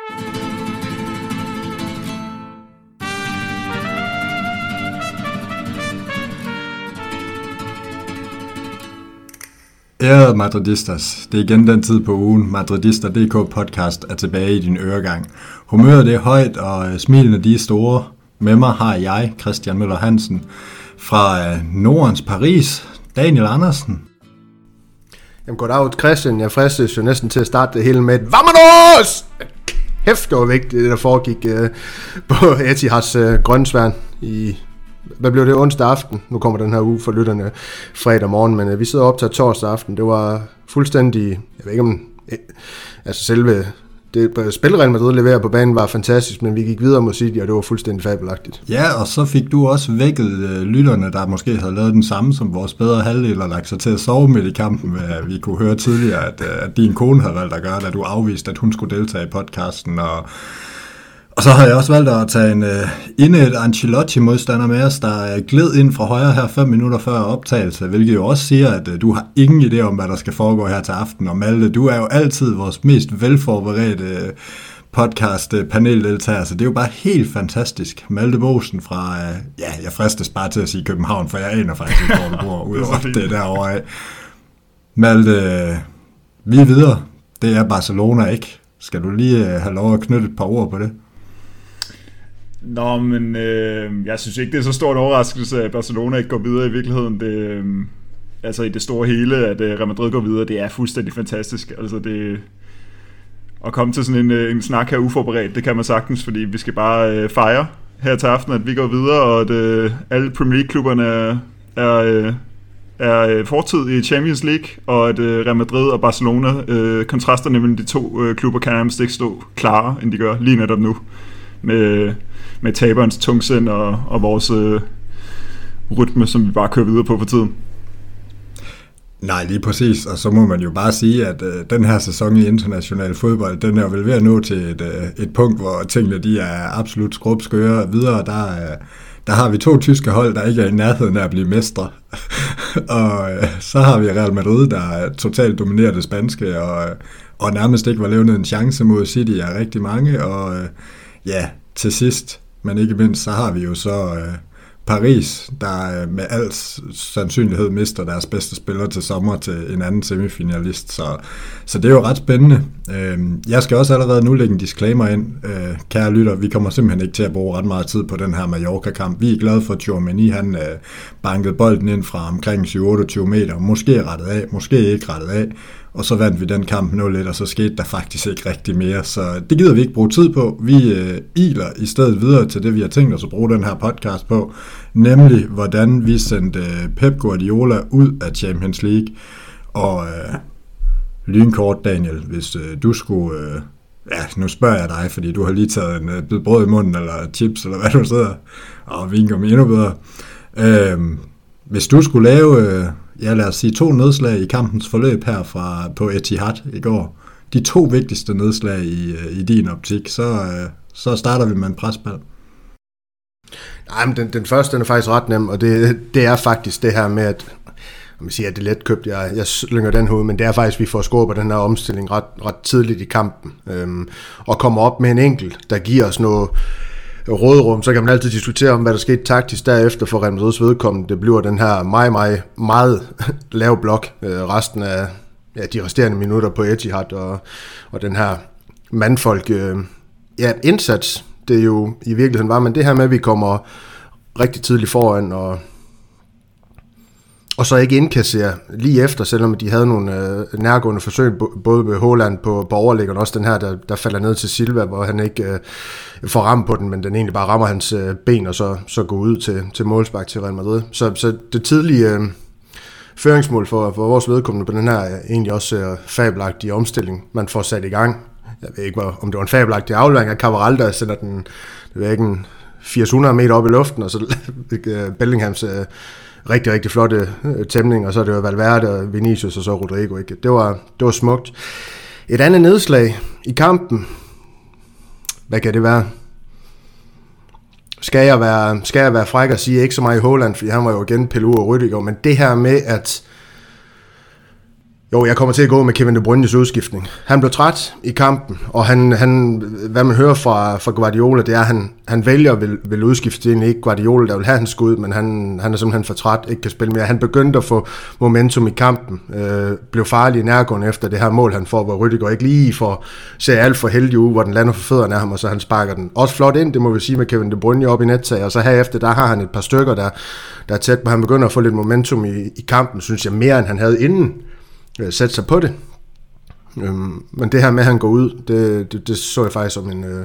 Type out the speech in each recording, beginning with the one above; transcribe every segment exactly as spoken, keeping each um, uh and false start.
Ærede Madridistas, det er igen den tid på ugen. Madridister punktum d k podcast er tilbage i din øregang. Humøret det er højt, og smilene de er store. Med mig har jeg, Christian Møller Hansen, fra Nordens Paris, Daniel Andersen. Jamen goddag Christian, jeg fristes jo næsten til at starte det hele med et Vamonos! Hæft, det var vigtigt, det der foregik uh, på Etihads uh, Grønsværn i... Hvad blev det? Onsdag aften. Nu kommer den her uge for lytterne fredag morgen, men uh, vi sidder op til torsdag aften. Det var fuldstændig... Jeg ved ikke om... Eh, altså selve... Det spil Real Madrid leverer på banen var fantastisk, men vi gik videre mod City, og det var fuldstændig fabelagtigt. Ja, og så fik du også vækket øh, lytterne, der måske havde lavet den samme som vores bedre halvdel, og lagt sig til at sove midt i kampen. Øh, vi kunne høre tidligere, at, øh, at din kone havde valgt at gøre det, at du afviste, at hun skulle deltage i podcasten, og... Og så har jeg også valgt at tage en uh, indet Ancelotti-modstander med os, der uh, gled ind fra højre her fem minutter før optagelse, hvilket jo også siger, at uh, du har ingen idé om, hvad der skal foregå her til aften. Og Malte, du er jo altid vores mest velforberedte uh, podcast-paneldeltager, så det er jo bare helt fantastisk. Malte Bosen fra, uh, ja, jeg fristes bare til at sige København, for jeg aner faktisk ikke, hvor du bor, udover det derovre af. Malte, uh, vi er videre. Det er Barcelona, ikke? Skal du lige uh, have lov at knytte et par ord på det? Nå, men øh, jeg synes ikke, det er så stor en overraskelse, at Barcelona ikke går videre i virkeligheden. Det, øh, altså i det store hele, at øh, Real Madrid går videre, det er fuldstændig fantastisk. Altså det, at komme til sådan en, en snak her uforberedt, det kan man sagtens, fordi vi skal bare øh, fejre her til aften, at vi går videre, og at øh, alle Premier League-klubberne er, er, øh, er fortid i Champions League, og at øh, Real Madrid og Barcelona, øh, kontrasterne mellem de to øh, klubber, kan nærmest ikke stå klarere, end de gør lige netop nu. Med, med taberens tungsind og, og vores øh, rytme, som vi bare kører videre på for tiden. Nej, lige præcis, og så må man jo bare sige, at øh, den her sæson i international fodbold, den er vel ved at nå til et, øh, et punkt, hvor tingene de er absolut skrubskøre. Videre, der, øh, der har vi to tyske hold, der ikke er i nærheden af at blive mestre. og øh, så har vi Real Madrid, der totalt dominerer det spanske, og, og nærmest ikke var levnet en chance mod City af rigtig mange, og øh, ja, til sidst, men ikke mindst, så har vi jo så øh, Paris, der øh, med al sandsynlighed mister deres bedste spiller til sommer til en anden semifinalist, så, så det er jo ret spændende. Øh, jeg skal også allerede nu lægge en disclaimer ind, øh, kære lytter, vi kommer simpelthen ikke til at bruge ret meget tid på den her Mallorca-kamp. Vi er glade for, at Tchouaméni, han øh, bankede bolden ind fra omkring syv otteogtyve meter, måske rettet af, måske ikke rettet af, og så vandt vi den kamp nul et, og så skete der faktisk ikke rigtig mere, så det gider vi ikke bruge tid på. Vi øh, iler i stedet videre til det, vi har tænkt os at bruge den her podcast på, nemlig hvordan vi sendte øh, Pep Guardiola ud af Champions League. Og øh, lynkort, Daniel, hvis øh, du skulle... Øh, ja, nu spørger jeg dig, fordi du har lige taget en øh, bid brød i munden, eller chips, eller hvad du sidder, og vinker mig endnu bedre. Øh, hvis du skulle lave... Øh, Ja, lad os sige to nedslag i kampens forløb her fra, på Etihad i går. De to vigtigste nedslag i, i din optik, så, så starter vi med en presbal. Nej, men den, den første den er faktisk ret nem, og det, det er faktisk det her med, at man siger, at det er let købt, jeg, jeg slynger den hoved, men det er faktisk, at vi får scoret på den her omstilling ret, ret tidligt i kampen, øhm, og kommer op med en enkelt, der giver os noget råderum. Så kan man altid diskutere om, hvad der skete taktisk derefter for Real Madrids vedkommende. Det bliver den her meget, meget, meget lav blok øh, resten af ja, de resterende minutter på Etihad, og, og den her mandfolk øh, ja, indsats, det er jo i virkeligheden var, men det her med, at vi kommer rigtig tidligt foran, og og så ikke indkassere lige efter, selvom de havde nogle øh, nærgående forsøg, både med Haaland på, på overlæggeren, også den her, der, der falder ned til Silva, hvor han ikke øh, får ramme på den, men den egentlig bare rammer hans øh, ben, og så, så går ud til, til målspark til Real Madrid. Så, så det tidlige øh, føringsmål for, for vores vedkommende på den her er egentlig også øh, fabelagtige omstilling, man får sat i gang. Jeg ved ikke, om det var en fabelagtig aflevering af Cabral, der sender den, det ved ikke, en firs hundrede meter op i luften, og så øh, Bellinghams øh, rigtig, rigtig flotte øh, tæmning, og så er det jo Valverde, Vinicius og så Rodrigo. Ikke? Det var, det var smukt. Et andet nedslag i kampen, hvad kan det være? Skal jeg være, skal jeg være fræk og sige ikke så meget i Haaland, fordi han var jo igen pillet ud af Rüdiger, men det her med, at Jo, jeg kommer til at gå med Kevin De Bruynes udskiftning. Han blev træt i kampen, og han, han, hvad man hører fra, fra Guardiola, det er, at han, han vælger at vil, vil udskifte. Det er egentlig ikke Guardiola, der vil have hans skud, men han, han er simpelthen for træt, ikke kan spille mere. Han begyndte at få momentum i kampen, øh, blev farlig i nærgående efter det her mål, han får, hvor Rüdiger ikke lige får ser alt for heldig ud, hvor den lander for fødderne af ham, og så han sparker den også flot ind, det må vi sige, med Kevin De Bruyne op i nettag, og så herefter, der har han et par stykker, der, der er tæt på. Han begynder at få lidt momentum i, i kampen, synes jeg, mere end han havde inden. Sætte sig på det. Øhm, men det her med, at han går ud, det, det, det så jeg faktisk som en, øh,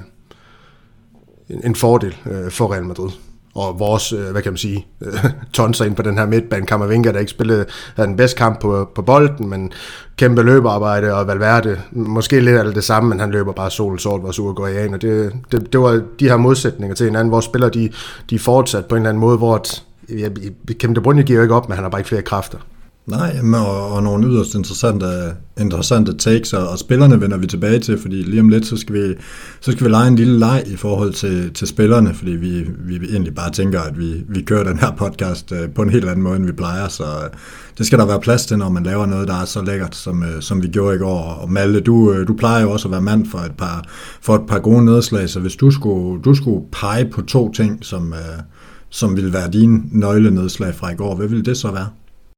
en, en fordel øh, for Real Madrid. Og vores, øh, hvad kan man sige, øh, tonser ind på den her midtbane. Camavinga, der ikke spillede, havde den bedste kamp på, på bolden, men kæmpe løbearbejde, og Valverde, måske lidt af det samme, men han løber bare sol, sol, vores uruguayaner. Det, det, det var de her modsætninger til hinanden. Vores spillere, de, de er fortsat på en eller anden måde, hvor at, ja, Kevin De Bruyne giver jo ikke op, men han har bare ikke flere kræfter. Nej, og, og nogle yderst interessante, interessante takes, og, og spillerne vender vi tilbage til, fordi lige om lidt, så skal vi, så skal vi lege en lille leg i forhold til, til spillerne, fordi vi, vi egentlig bare tænker, at vi, vi kører den her podcast uh, på en helt anden måde, end vi plejer, så uh, det skal der være plads til, når man laver noget, der er så lækkert, som, uh, som vi gjorde i går. Og Malte, du, uh, du plejer jo også at være mand for et par, for et par gode nedslag, så hvis du skulle, du skulle pege på to ting, som, uh, som ville være dine nøglenedslag fra i går, hvad ville det så være?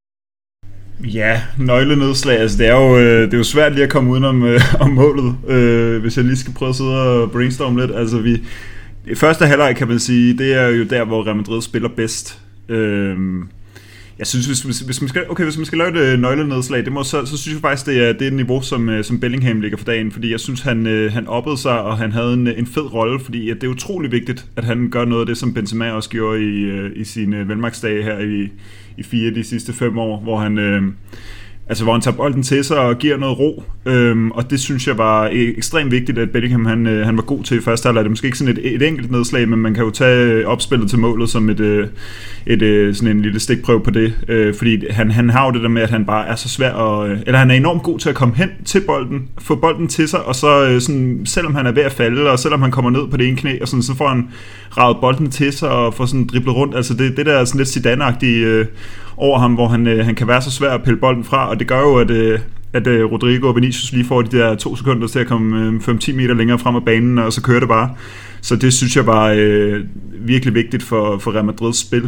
Ja, nøglenedslag, altså det er jo, det er jo svært lige at komme udenom øh, om målet, øh, hvis jeg lige skal prøve at sidde og brainstorme lidt. Altså vi, første halvleg kan man sige, det er jo der, hvor Real Madrid spiller bedst. Øh, jeg synes, hvis, hvis, hvis, man skal, okay, hvis man skal lave et nøglenedslag, det må, så, så synes jeg faktisk, det er det er et niveau, som, som Bellingham ligger for dagen, fordi jeg synes, han, han oppede sig, og han havde en, en fed rolle, fordi at det er utrolig vigtigt, at han gør noget af det, som Benzema også gjorde i, i sine velmagsdage her i i fire de sidste fem år, hvor han, øh, altså, hvor han tager bolden til sig og giver noget ro. Øhm, og det synes jeg var ekstremt vigtigt, at Bellingham han, øh, han var god til i første halvleg. Det er måske ikke sådan et, et enkelt nedslag, men man kan jo tage opspillet til målet som et, øh, et, øh, sådan en lille stikprøve på det. Øh, fordi han, han har jo det der med, at han bare er så svær, at, øh, eller han er enormt god til at komme hen til bolden, få bolden til sig, og så øh, sådan, selvom han er ved at falde, og selvom han kommer ned på det ene knæ, og sådan, så får han ravet bolden til sig og får sådan driblet rundt. Altså det, det der er sådan lidt Zidane-agtigt øh, over ham, hvor han, øh, han kan være så svær at pille bolden fra, og det gør jo, at, øh, at øh, Rodrigo og Vinicius lige får de der to sekunder til at komme øh, fem til ti meter længere frem af banen, og så kører det bare. Så det synes jeg var øh, virkelig vigtigt for, for Real Madrids spil.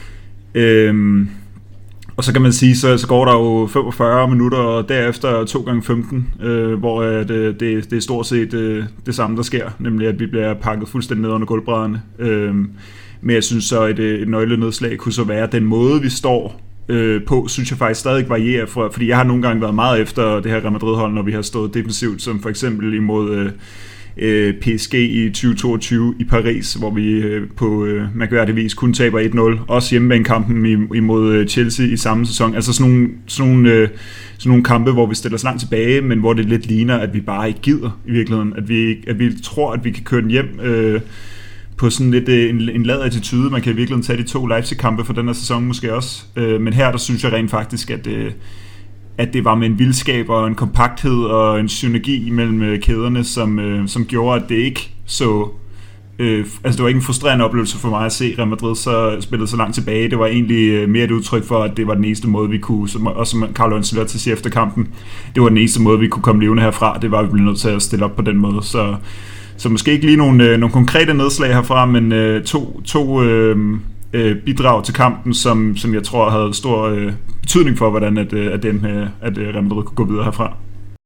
Øhm, og så kan man sige, så, så går der jo femogfyrre minutter, og derefter to gange femten, øh, hvor øh, det, det, det er stort set øh, det samme, der sker, nemlig at vi bliver pakket fuldstændig ned under gulvbrædderne. Øhm, men jeg synes så, at et, et nøglenedslag kunne så være den måde, vi står øh, på, synes jeg faktisk stadig varierer, for, fordi jeg har nogle gange været meget efter det her Real Madrid-hold, når vi har stået defensivt, som for eksempel imod øh, P S G i tyve toogtyve i Paris, hvor vi øh, på øh, mærkværdigvis kun taber et nul, også hjemmebanekampen imod Chelsea i samme sæson. Altså sådan nogle, sådan, nogle, øh, sådan nogle kampe, hvor vi stiller os langt tilbage, men hvor det lidt ligner, at vi bare ikke gider i virkeligheden, at vi, at vi tror, at vi kan køre den hjem øh, på sådan lidt en, en lad attitude. Man kan i virkeligheden tage de to Leipzig-kampe for den her sæson måske også, øh, men her der synes jeg rent faktisk, at øh, at det var med en vildskab og en kompakthed og en synergi mellem kæderne, som, øh, som gjorde, at det ikke så... Øh, altså det var ikke en frustrerende oplevelse for mig at se Real Madrid så spillede så langt tilbage. Det var egentlig øh, mere et udtryk for, at det var den eneste måde, vi kunne, som, også som Carlo Ancelotti siger efter kampen, det var den eneste måde, vi kunne komme levende herfra. Det var, at vi blev nødt til at stille op på den måde. Så, så måske ikke lige nogle, øh, nogle konkrete nedslag herfra, men øh, to... to øh, bidrag til kampen, som, som jeg tror havde stor øh, betydning for, hvordan at, at, den, at Real Madrid kunne gå videre herfra.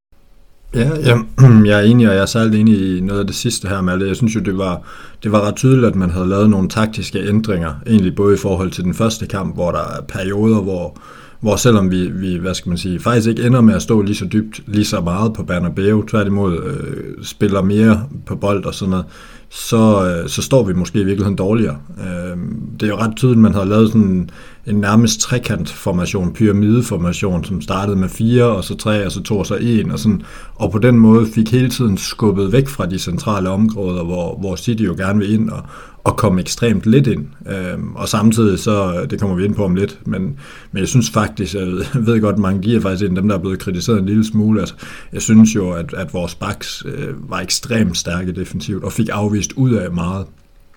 Ja, jeg, jeg er enig, og jeg er særligt enig i noget af det sidste her, Malte. Jeg synes jo, det var, det var ret tydeligt, at man havde lavet nogle taktiske ændringer, egentlig både i forhold til den første kamp, hvor der er perioder, hvor, hvor selvom vi, vi, hvad skal man sige, faktisk ikke ender med at stå lige så dybt, lige så meget på Bernabeu, tværtimod øh, spiller mere på bold og sådan noget, så, så står vi måske i virkeligheden dårligere. Det er jo ret tydeligt, at man havde lavet sådan en nærmest trekantformation, pyramideformation, som startede med fire, og så tre, og så to, og så en, og, sådan, og på den måde fik hele tiden skubbet væk fra de centrale områder, hvor, hvor City jo gerne vil ind og, og komme ekstremt lidt ind. Og samtidig så, det kommer vi ind på om lidt, men, men jeg synes faktisk, jeg ved godt, at mange giver faktisk en dem, der er blevet kritiseret en lille smule. Altså, jeg synes jo, at, at vores backs var ekstremt stærke defensivt, og fik afvist ud af meget.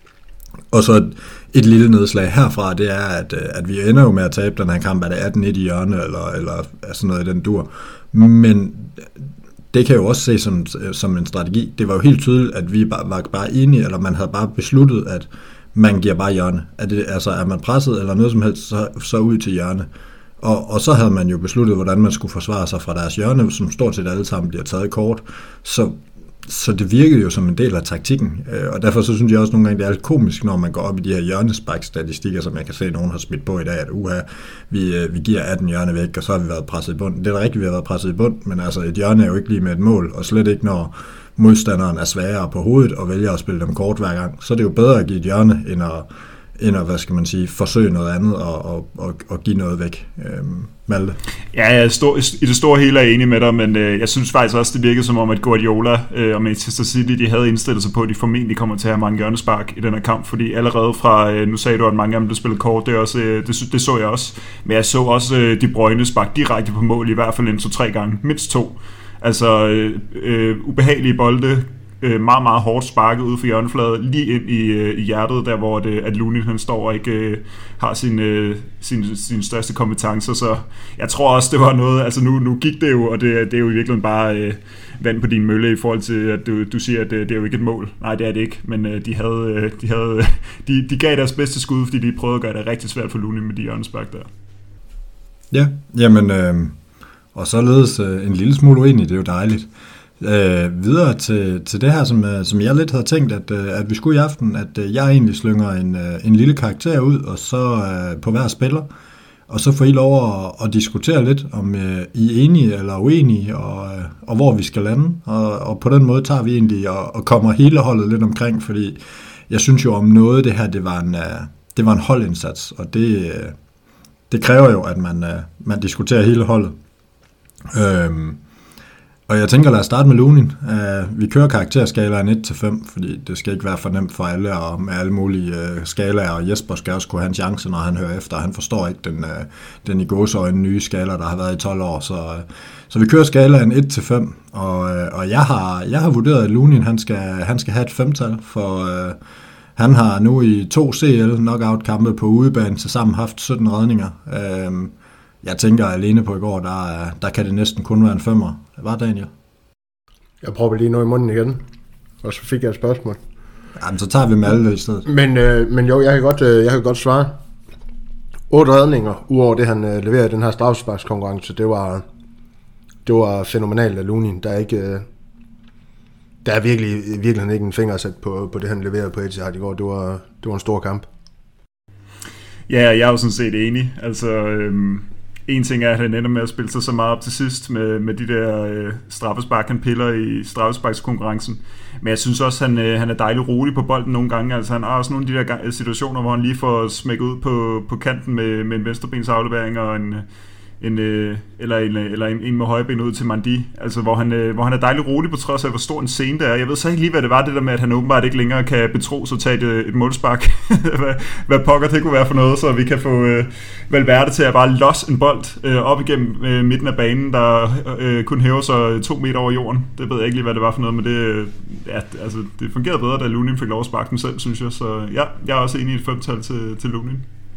Og så et, et lille nedslag herfra, det er, at, at vi ender jo med at tabe den her kamp, er det atten et i hjørne, eller, eller sådan noget i den dur. Men det kan jo også ses som, som en strategi. Det var jo helt tydeligt, at vi bare, var bare enige, eller man havde bare besluttet, at man giver bare hjørne. Er, det, altså, er man presset eller noget som helst, så, så ud til hjørne. Og, og så havde man jo besluttet, hvordan man skulle forsvare sig fra deres hjørne, som stort set alle sammen bliver taget kort. Så, så det virkede jo som en del af taktikken. Og derfor så synes jeg også nogle gange, det er lidt komisk, når man går op i de her hjørnesparkstatistikker, som jeg kan se, at nogen har smidt på i dag, at uha, vi, vi giver atten hjørne væk, og så har vi været presset i bund. Det er da rigtigt, vi har været presset i bund, men altså et hjørne er jo ikke lige med et mål, og slet ikke når modstanderen er sværere på hovedet og vælger at spille dem kort hver gang. Så er det jo bedre at give et hjørne, end at, end at hvad skal man sige, forsøge noget andet og, og, og, og give noget væk. Øhm, Malte? Ja, jeg er stor, i det store hele er jeg enig med dig, men øh, jeg synes faktisk også, det virkede som om, at Guardiola øh, og Manchester City, de havde indstillet sig på, at de formentlig kommer til at have mange hjørnespark i den her kamp, fordi allerede fra, øh, nu sagde du, at mange af dem blev spillet kort, det, også, øh, det, det så jeg også, men jeg så også øh, De Bruyne spark direkte på mål, i hvert fald en to-tre gange, mindst to. Altså øh, øh, ubehagelige bolde, øh, meget, meget hårdt sparket ud for hjørnefladet, lige ind i, øh, i hjertet, der hvor det, at Looney han står og ikke øh, har sin, øh, sin, sin største kompetencer, så jeg tror også, det var noget, altså nu, nu gik det jo, og det, det er jo i virkeligheden bare øh, vand på din mølle i forhold til, at du, du siger, at det, det er jo ikke et mål. Nej, det er det ikke, men øh, de, havde, øh, de, havde, de, de gav deres bedste skud, fordi de prøvede at gøre det rigtig svært for Looney med de hjørnespark der. Ja, jamen... Øh... Og således øh, en lille smule uenig, det er jo dejligt. Øh, videre til, til det her, som, øh, som jeg lidt havde tænkt, at, øh, at vi skulle i aften, at øh, jeg egentlig slynger en, øh, en lille karakter ud, og så øh, på hver spiller, og så får I lov at, at diskutere lidt, om øh, I er enige eller uenige, og, øh, og hvor vi skal lande, og, og på den måde tager vi egentlig og, og kommer hele holdet lidt omkring, fordi jeg synes jo om noget, det her, det var en, øh, det var en holdindsats, og det, øh, det kræver jo, at man, øh, man diskuterer hele holdet. Øhm, og jeg tænker, lad os starte med Looney. Uh, vi kører karakterskalaen et til fem, fordi det skal ikke være for nemt for alle, og med alle mulige uh, skalaer, og Jesper skal også kunne have en chance, når han hører efter. Han forstår ikke den, uh, den i gåseøjne nye skala, der har været i tolv år, så, uh, så vi kører skalaen et til fem, og, uh, og jeg, har, jeg har vurderet, at Looney han skal, han skal have et femtal, for uh, han har nu i to C L knockout-kampe på udebane til sammen haft sytten redninger. Uh, Jeg tænker alene på i går, der, der kan det næsten kun være en femmer. Hvad, Daniel? Jeg prøver lige noget i munden igen, og så fik jeg et spørgsmål. Jamen, så tager vi med alle i stedet. Men, øh, men jo, jeg kan, godt, øh, jeg kan godt svare. Otte redninger, udover det han øh, leverede i den her straffesparkskonkurrence, det var, det var fænomenalt af Looney. Der er, ikke, øh, der er virkelig, virkelig ikke en finger sat på, på det, han leverede på Etihad i går. Det var, det var en stor kamp. Ja, jeg er jo sådan set enig. Altså... Øhm En ting er, at han ender med at spille sig så meget op til sidst med, med de der øh, straffespark, han piller i straffesparkskonkurrencen. Men jeg synes også, at han, øh, han er dejligt rolig på bolden nogle gange. Altså, han har også nogle af de der situationer, hvor han lige får smækket ud på, på kanten med, med en venstrebens aflevering og en, en, øh, eller, en, eller en, en med højreben ud til Mandi. Altså, hvor han, øh, hvor han er dejligt rolig på trods af, hvor stor en scene der er. Jeg ved så ikke lige, hvad det var, det der med, at han åbenbart ikke længere kan betro sig tage et, et målspark. hvad, hvad pokker det kunne være for noget, så vi kan få øh, Valverde til at bare losse en bold øh, op igennem øh, midten af banen, der øh, kun hæver sig to meter over jorden. Det ved jeg ikke lige, hvad det var for noget, men det, øh, ja, altså, det fungerede bedre, da Looney fik lov at sparke den selv, synes jeg. Så ja, jeg er også enig i et femtal til, til Looney.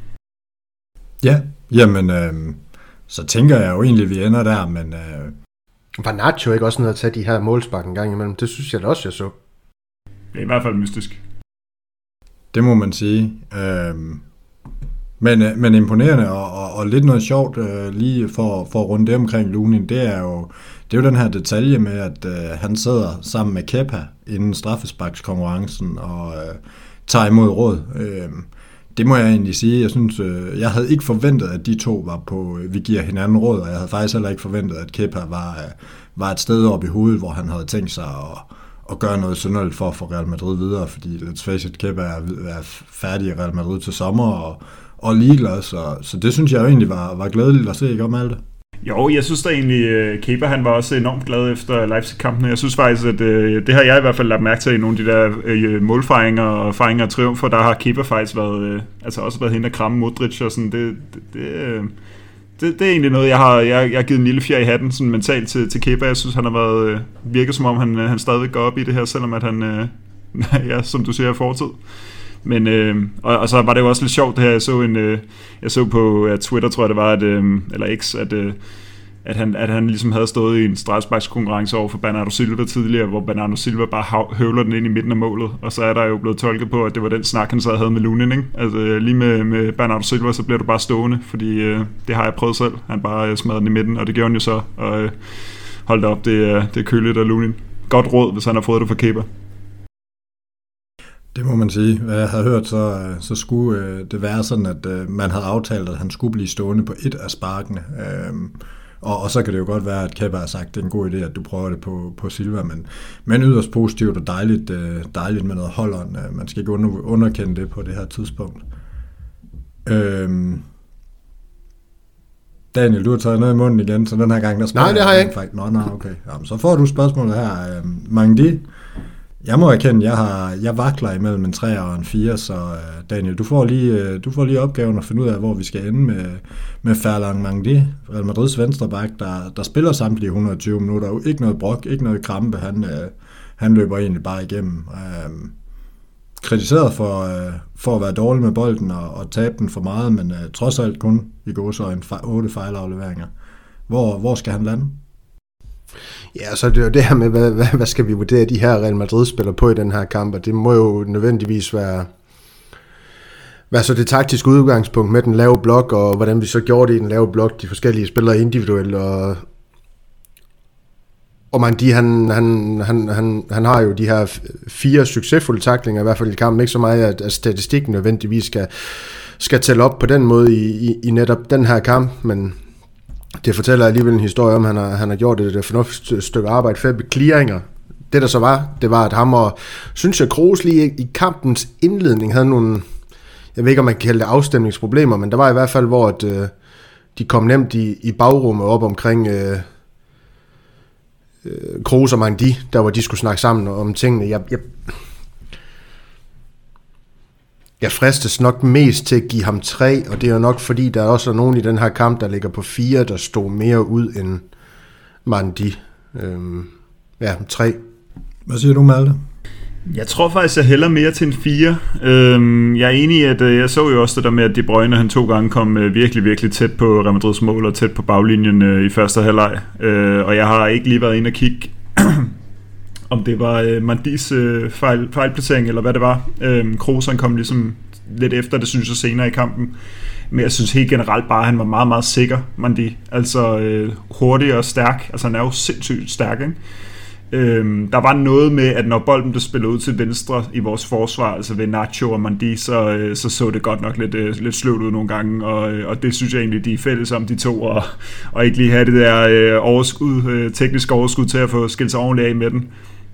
Ja, jamen... Øh... Så tænker jeg jo egentlig, at vi ender der, men... Øh... Var Nacho ikke også noget at tage de her målspark en gang imellem? Det synes jeg da også, jeg så. Det er i hvert fald mystisk. Det må man sige. Øh... Men, men imponerende, og, og, og lidt noget sjovt øh, lige for, for at runde det omkring Looney, det er jo, det er jo den her detalje med, at øh, han sidder sammen med Kepa inden straffesparkskonkurrencen og øh, tager imod råd. Øh... Det må jeg egentlig sige. Jeg synes, øh, jeg havde ikke forventet, at de to var på, øh, vi giver hinanden råd, og jeg havde faktisk heller ikke forventet, at Kepa var, øh, var et sted oppe i hovedet, hvor han havde tænkt sig at, at gøre noget synderligt for at få Real Madrid videre, fordi let's face it, Kepa er, er færdig i Real Madrid til sommer, og, og ligeglad, så, så det synes jeg jo egentlig var, var glædeligt at se, ikke om alt det? Jo, jeg synes da egentlig, at Kepa han var også enormt glad efter Leipzig-kampen. Jeg synes faktisk, at øh, det har jeg i hvert fald lagt mærke til i nogle af de der øh, målfejringer og fejringer og triumfer, der har Kepa faktisk været, øh, altså også været hende at kramme Modric og sådan. Det, det, det, øh, det, det er egentlig noget, jeg har, jeg, jeg har givet en lille fjer i hatten sådan mentalt til, til Kepa. Jeg synes, han har været, øh, virket som om, han, han stadigvæk går op i det her, selvom at han, øh, ja, som du siger, er fortid. Men, øh, og, og så var det jo også lidt sjovt det her, jeg så, en, øh, jeg så på ja, Twitter, tror jeg det var, at, øh, eller X, at, øh, at, han, at han ligesom havde stået i en straffesparkskonkurrence over for Bernardo Silva tidligere, hvor Bernardo Silva bare høvler den ind i midten af målet, og så er der jo blevet tolket på, at det var den snak, han så havde med Lunin, ikke? Altså lige med, med Bernardo Silva, så bliver du bare stående, fordi øh, det har jeg prøvet selv. Han bare øh, smadrede den i midten, og det gjorde han jo så, og øh, holdt op, det, øh, det er køligt af Lunin. Godt råd, hvis han har fået det fra Kepa. Det må man sige. Hvad jeg havde hørt, så, så skulle øh, det være sådan, at øh, man havde aftalt, at han skulle blive stående på et af sparkene. Øhm, og, og så kan det jo godt være, at Kepa har sagt, at det er en god idé, at du prøver det på, på Silva, men, men yderst positivt og dejligt, øh, dejligt med noget holderen. Man skal ikke under, underkende det på det her tidspunkt. Øhm, Daniel, du har taget noget i munden igen, så den her gang, der spørger Nej, det har jeg ikke. Faktisk. Nå, nej, okay. Jamen, så får du spørgsmålet her. Øhm, Mangdi, jeg må erkende, jeg har jeg vakler imellem en tre og en fire, så Daniel, du får lige du får lige opgaven at finde ud af, hvor vi skal ende med med Ferland Mangdi, Real Madrids venstreback, der der spiller samtlige et hundrede og tyve minutter, ikke noget brok, ikke noget krampe, han han løber egentlig bare igennem. Øhm, kritiseret for for at være dårlig med bolden og, og tabe den for meget, men uh, trods alt kun i gåseøjne otte fejlafleveringer. Hvor hvor skal han lande? Ja, så det er jo det her med, hvad, hvad, hvad skal vi vurdere de her Real Madrid-spillere på i den her kamp, og det må jo nødvendigvis være, være så det taktiske udgangspunkt med den lave blok, og hvordan vi så gjorde det i den lave blok, de forskellige spillere individuelt, og, og man, de, han, han, han, han, han har jo de her fire succesfulde tacklinger, i hvert fald i kampen, ikke så meget, at, at statistikken nødvendigvis skal, skal tælle op på den måde i, i, i netop den her kamp, men det fortæller alligevel en historie om, at han har, han har gjort et, et fornuftigt stykke arbejde. Fem clearinger. Det der så var, det var, at ham og, synes jeg, Kroos lige i kampens indledning havde nogle, jeg ved ikke, om man kan kalde det afstemningsproblemer, men der var i hvert fald, hvor at, øh, de kom nemt i, i bagrummet op omkring øh, øh, Kroos og Mangdi, der hvor de skulle snakke sammen om tingene. Jeg, jeg, Jeg fristes nok mest til at give ham tre, og det er jo nok fordi, der også er nogen i den her kamp, der ligger på fire, der stod mere ud end Mangdi. Øhm, ja, tre. Hvad siger du, Malte? Jeg tror faktisk, jeg hælder mere til en fire. Øhm, jeg er enig i, at øh, jeg så jo også det der med, at De Bruyne han to gange kom øh, virkelig, virkelig tæt på Real Madrids mål og tæt på baglinjen øh, i første halvleg. Øh, og jeg har ikke lige været inde og kigge, om det var øh, Mandis øh, fejl, fejlplacering, eller hvad det var. Øh, Kroos han kom ligesom lidt efter, det synes jeg senere i kampen. Men jeg synes helt generelt bare, at han var meget, meget sikker, Mandi. Altså øh, hurtig og stærk. Altså han er jo sindssygt stærk, ikke? Øhm, der var noget med, at når bolden blev spillet ud til venstre i vores forsvar, altså ved Nacho og Mandi, så, øh, så så det godt nok lidt, øh, lidt sløvt ud nogle gange, og, øh, og det synes jeg egentlig, de er fælles om, de to, og, og ikke lige have det der øh, overskud, øh, teknisk overskud til at få skilt sig ordentligt af med den.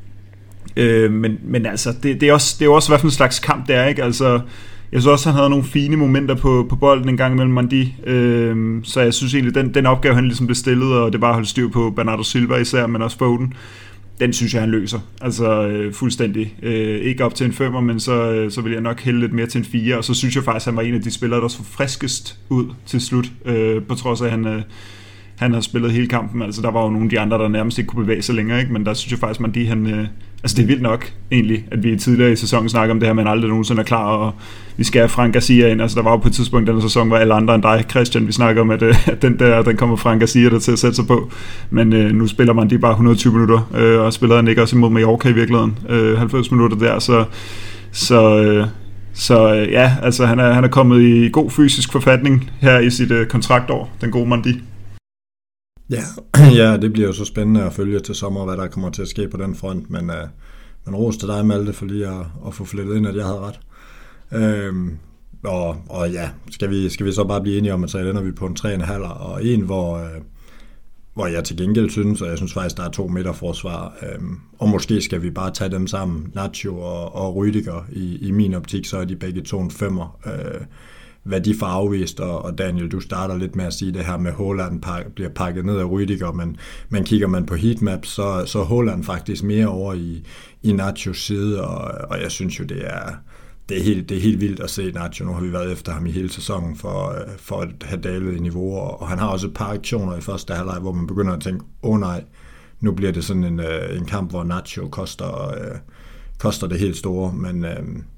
Øh, men, men altså, det, det, er også, det er også, hvad for en slags kamp det er, ikke? Altså, jeg synes også, han havde nogle fine momenter på, på bolden en gang imellem Mandi, øh, så jeg synes egentlig, den, den opgave, han ligesom blev stillet, og det var at holde styr på Bernardo Silva især, men også Foden, den synes jeg, han løser. Altså øh, fuldstændig. Øh, ikke op til en femmer, men så, øh, så vil jeg nok hælde lidt mere til en fire, og så synes jeg faktisk, han var en af de spillere, der så friskest ud til slut, øh, på trods af, at han, øh, han har spillet hele kampen. Altså der var jo nogle af de andre, der nærmest ikke kunne bevæge sig længere, ikke? Men der synes jeg faktisk, at de, han... Øh, altså det er vildt nok, egentlig, at vi tidligere i sæsonen snakker om det her, men aldrig nogensinde er klar, og vi skal have Fran Garcia ind. Altså der var jo på et tidspunkt i den sæson, hvor alle andre end dig, Christian, vi snakker om, at, at den der, den kommer Fran Garcia der til at sætte sig på. Men øh, nu spiller man de bare et hundrede og tyve minutter, øh, og spiller han ikke også imod Mallorca i virkeligheden. Øh, halvfems minutter der, så... så øh, Så øh, ja, altså han er, han er kommet i god fysisk forfatning her i sit øh, kontraktår, den gode Mandi. Ja, ja, det bliver jo så spændende at følge til sommer, hvad der kommer til at ske på den front, men, øh, men ros til dig, Malte, for lige at, at få flettet ind, at jeg havde ret. Øhm, og, og ja, skal vi, skal vi så bare blive enige om, at så ender vi på en tre komma fem og en, hvor, øh, hvor jeg til gengæld synes, og jeg synes faktisk, der er to midterforsvar, øh, og måske skal vi bare tage dem sammen, Nacho og, og Rüdiger, i, i min optik, så er de begge to en femmer. Øh, hvad de får afvist, og, og Daniel, du starter lidt med at sige det her med, Haaland pak, bliver pakket ned af Rüdiger, men, men kigger man på heatmaps, så, så Haaland faktisk mere over i, i Nachos side, og, og jeg synes jo, det er, det, er helt, det er helt vildt at se Nacho. Nu har vi været efter ham i hele sæsonen for, for at have dalet i niveau, og, og han har også et par aktioner i første halvleg, hvor man begynder at tænke, åh oh, nej, nu bliver det sådan en, en kamp, hvor Nacho koster, øh, koster det helt store, men... Øh,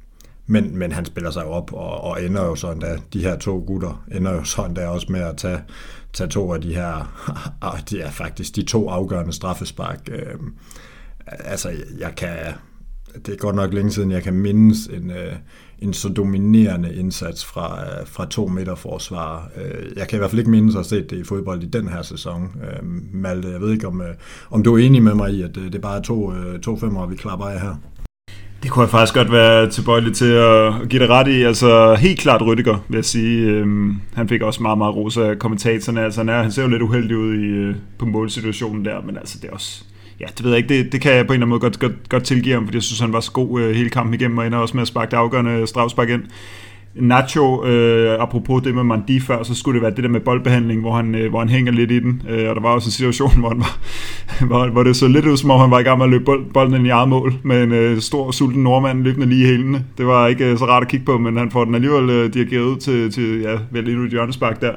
men, men han spiller sig op og, og ender jo sådan, da de her to gutter ender jo sådan der også med at tage, tage to af de her, det er faktisk de to afgørende straffespark. Øh, altså, jeg kan, det er godt nok længe siden, jeg kan mindes en, øh, en så dominerende indsats fra, øh, fra to midterforsvarer. Øh, jeg kan i hvert fald ikke mindes at have set det i fodbold i den her sæson. Øh, Malte, jeg ved ikke, om, øh, om du er enig med mig i, at øh, det er bare to, øh, to femmer, vi klapper af her. Det kunne jeg faktisk godt være tilbøjelig til at give det ret i. Altså helt klart Rüdiger, vil jeg sige. Øhm, han fik også meget, meget ros af kommentatorerne. Altså han, er, han ser jo lidt uheldig ud i, øh, på målsituationen der, men altså det er også... Ja, det ved jeg ikke. Det, det kan jeg på en eller anden måde godt, godt, godt tilgive ham, fordi jeg synes, han var så god øh, hele kampen igennem, og ender også med at sparke det afgørende strafspark ind. Nacho, øh, apropos det med Mandi før, så skulle det være det der med boldbehandling, hvor han, øh, hvor han hænger lidt i den, øh, og der var også en situation, hvor, han var, hvor, hvor det så lidt ud, som om han var i gang med at løbe bold, bolden ind i eget mål, med en øh, stor, sulten nordmand løbende lige i hælene. Det var ikke øh, så rart at kigge på, men han får den alligevel øh, dirigeret ud til, til ja, vel endnu et hjørnespark der.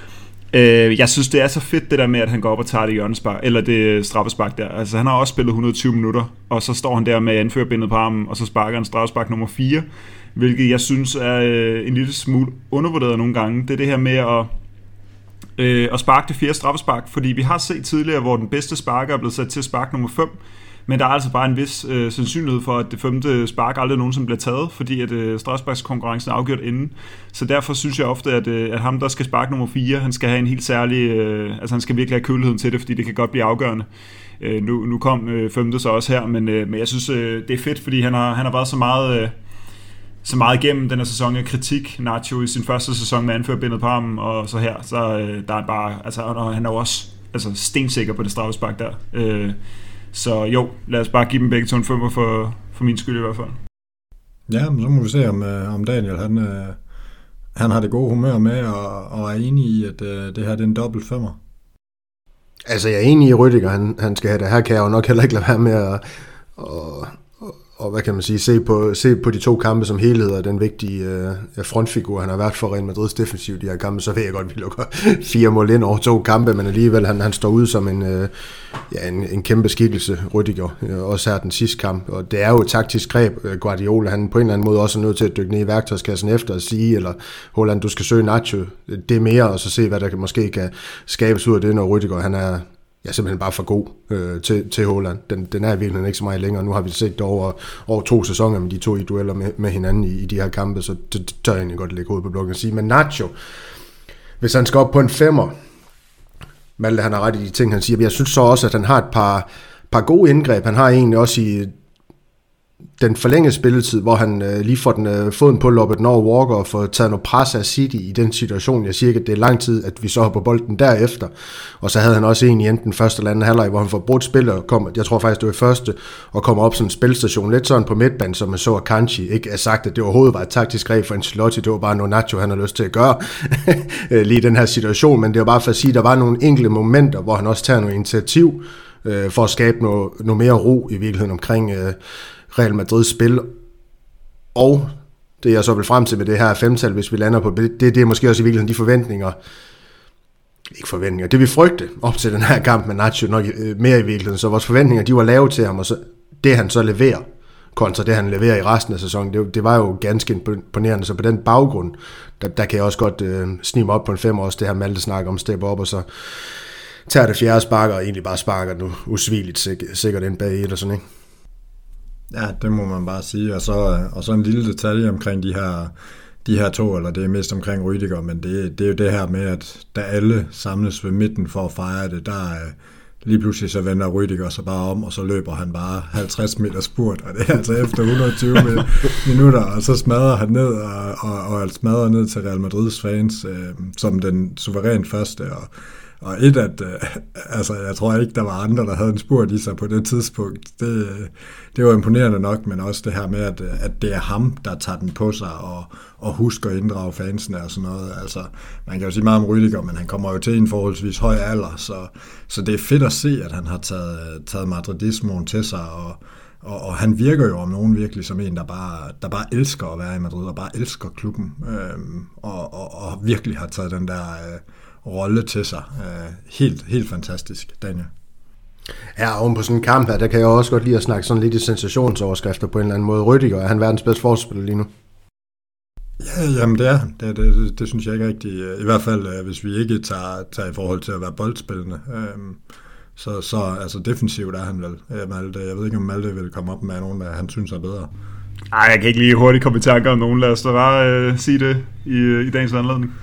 Øh, jeg synes, det er så fedt det der med, at han går op og tager det hjørnespark, eller det straffespark der. Altså han har også spillet et hundrede og tyve minutter, og så står han der med anførerbindet på armen, og så sparker han straffespark nummer fire, hvilket jeg synes er øh, en lille smule undervurderet nogle gange. Det er det her med at, øh, at sparke det fjerde straffespark, fordi vi har set tidligere, hvor den bedste sparker er blevet sat til spark nummer fem, men der er altså bare en vis øh, sandsynlighed for, at det femte spark aldrig nogensinde bliver taget, fordi at øh, straffesparkskonkurrencen er afgjort inden. Så derfor synes jeg ofte, at, øh, at ham, der skal sparke nummer fire, han skal have en helt særlig, øh, altså han skal virkelig have køligheden til det, fordi det kan godt blive afgørende. Øh, nu, nu kom øh, femte så også her, men, øh, men jeg synes, øh, det er fedt, fordi han har, han har været så meget... Øh, så meget igennem den her sæson af kritik, Nacho i sin første sæson med anførerbindet på ham, og så her, så øh, der er bare, altså han er jo også altså, stensikker på det straffespark der. Øh, så jo, lad os bare give dem begge to en femmer for, for min skyld i hvert fald. Ja, men så må vi se, om, om Daniel, han, øh, han har det gode humør med, og, og er enig i, at øh, det her det er en dobbelt femmer. Altså, jeg er enig i Rüdiger, han, han skal have det. Her kan jeg jo nok heller ikke lade være med at... Og og hvad kan man sige, se på, se på de to kampe som helhed, og den vigtige øh, frontfigur, han har været for Real Madrids defensiv de her kampe, så ved jeg godt, at vi lukker fire mål ind over to kampe, men alligevel, han, han står ud som en, øh, ja, en, en kæmpe skikkelse, Rüdiger, øh, også her den sidste kamp, og det er jo et taktisk greb, Guardiola, han på en eller anden måde også er nødt til at dykke ned i værktøjskassen efter at sige, eller Holland, du skal søge Nacho, det er mere, og så se, hvad der kan, måske kan skabes ud af det, når Rüdiger, han er jeg er simpelthen bare for god øh, til, til Holland. Den, den er i virkeligheden ikke så meget længere. Nu har vi set det over, over to sæsoner med de to i dueller med, med hinanden i, i de her kampe, så det, det tør jeg egentlig godt lægge hovedet på blokken og sige. Men Nacho, hvis han skal op på en femmer, Malte, han har ret i de ting, han siger, men jeg synes så også, at han har et par, par gode indgreb. Han har egentlig også i den forlængede spilletid, hvor han øh, lige får den, øh, foden på loppet den over Walker og får taget noget pres af City i den situation. Jeg siger ikke, at det er lang tid, at vi så har på bolden derefter. Og så havde han også en i enten første eller anden halvleg, hvor han får brudt spil og kom, jeg tror faktisk, det var første, og kommer op som en spilstation. Lidt sådan på midtbanen, som man så af Kanchi. Ikke er sagt, at det overhovedet var et taktisk greb for Ancelotti. Det var bare noget Nacho, han har lyst til at gøre lige i den her situation. Men det var bare for at sige, at der var nogle enkelte momenter, hvor han også tager noget initiativ øh, for at skabe noget, noget mere ro i virkeligheden omkring øh, Real Madrids spil, og det jeg så vil frem til med det her femtal, hvis vi lander på det, det er måske også i virkeligheden de forventninger, ikke forventninger, det vi frygte op til den her kamp med Nacho nok mere i virkeligheden, så vores forventninger, de var lave til ham, og så, det han så leverer, kontra det han leverer i resten af sæsonen, det, det var jo ganske imponerende, så på den baggrund, der, der kan jeg også godt øh, snige mig op på en femmer, også det her Malte snakker om, step op, og så tager det fjerde sparker, og egentlig bare sparker nu usvigeligt sik- sikkert ind bag i, eller sådan, ikke? Ja, det må man bare sige. Og så, og så en lille detalje omkring de her, de her to, eller det er mest omkring Rüdiger, men det, det er jo det her med, at da alle samles ved midten for at fejre det, der lige pludselig så vender Rüdiger sig bare om, og så løber han bare halvtreds meter spurt, og det er altså efter et hundrede og tyve minutter, og så smadrer han ned, og, og, og smadrer ned til Real Madrids fans, øh, som den suverænt første, og Og et, at øh, altså, jeg tror ikke, der var andre, der havde en spurt i sig på det tidspunkt. Det, det var imponerende nok, men også det her med, at, at det er ham, der tager den på sig og, og husker at inddrage fansene og sådan noget. Altså, man kan jo sige meget om Rüdiger, men han kommer jo til en forholdsvis høj alder, så, så det er fedt at se, at han har taget, taget madridismoen til sig, og, og, og han virker jo om nogen virkelig som en, der bare, der bare elsker at være i Madrid, og bare elsker klubben, øhm, og, og, og virkelig har taget den der... Øh, rolle til sig. Helt, helt fantastisk, Daniel. Ja, oven på sådan en kamp her, der kan jeg også godt lide at snakke sådan lidt i sensationsoverskrifter på en eller anden måde. Rüdiger, er han verdens bedste forspiller lige nu? Ja, jamen det er det, det, det, det synes jeg ikke rigtigt. I hvert fald, hvis vi ikke tager, tager i forhold til at være boldspillende. Øhm, så, så altså defensivt er han vel, Malte. Jeg ved ikke, om Malte vil komme op med nogen, der han synes er bedre. Nej, jeg kan ikke lige hurtigt komme i tanker om nogen. Lad os da bare øh, sige det i, i dagens anledning.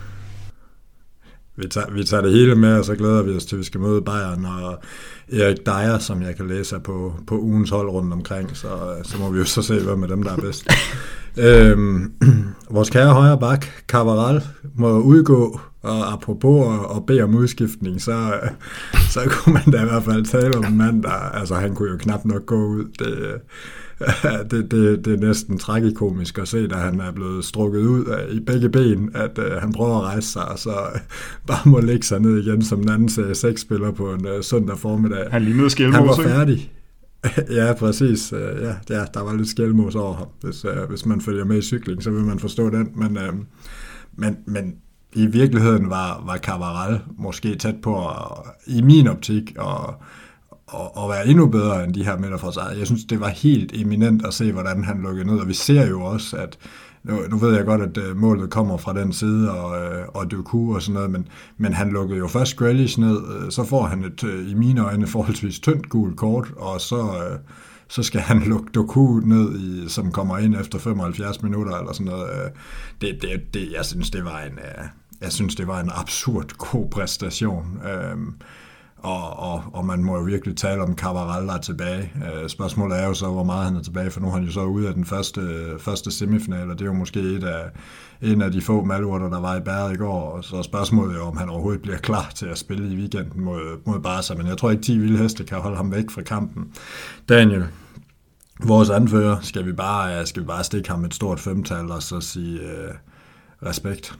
Vi tager, vi tager det hele med, og så glæder vi os til, at vi skal møde Bayern og Erik Dyer, som jeg kan læse på, på ugens hold rundt omkring, så, så må vi jo så se, hvad med dem, der er bedst. øhm, vores kære højre bak, Cabral, må udgå, og apropos at, at bede om udskiftning, så, så kunne man da i hvert fald tale om en mand, der, altså han kunne jo knap nok gå ud. Det, det, det, det er næsten tragikomisk at se, da han er blevet strukket ud af, i begge ben, at uh, han prøver at rejse sig, og så uh, bare må lægge sig ned igen som en anden serie seks spiller på en uh, søndag formiddag. Han lignede skælmos, Han var færdig. Ja, præcis. Uh, ja, ja, der var lidt skælmos over ham. Hvis, uh, hvis man følger med i cykling, så vil man forstå den. Men, uh, men, men i virkeligheden var, var Cabral måske tæt på, uh, i min optik, og Og, og være endnu bedre end de her midterforsvarer. Jeg synes, det var helt eminent at se, hvordan han lukkede ned, og vi ser jo også, at nu, nu ved jeg godt, at uh, målet kommer fra den side, og, uh, og Doku og sådan noget, men, men han lukkede jo først Grealish ned, uh, så får han et, uh, i mine øjne, forholdsvis tyndt gult kort, og så, uh, så skal han lukke Doku ned, i, som kommer ind efter femoghalvfjerds minutter, eller sådan noget. Uh, det, det, det, jeg synes, det var en, uh, jeg synes, det var en absurd god præstation. Uh, Og, og, og man må jo virkelig tale om Cabral, der er tilbage. Øh, spørgsmålet er jo så, hvor meget han er tilbage, for nu er han jo så ude af den første, første semifinal, og det er jo måske et af, en af de få malurter, der var i bæret i går, og så spørgsmålet er jo, om han overhovedet bliver klar til at spille i weekenden mod, mod Barca, men jeg tror ikke, ti vilde heste kan holde ham væk fra kampen. Daniel, vores anfører, skal vi bare, skal vi bare stikke ham et stort femtal, og så sige øh, respekt?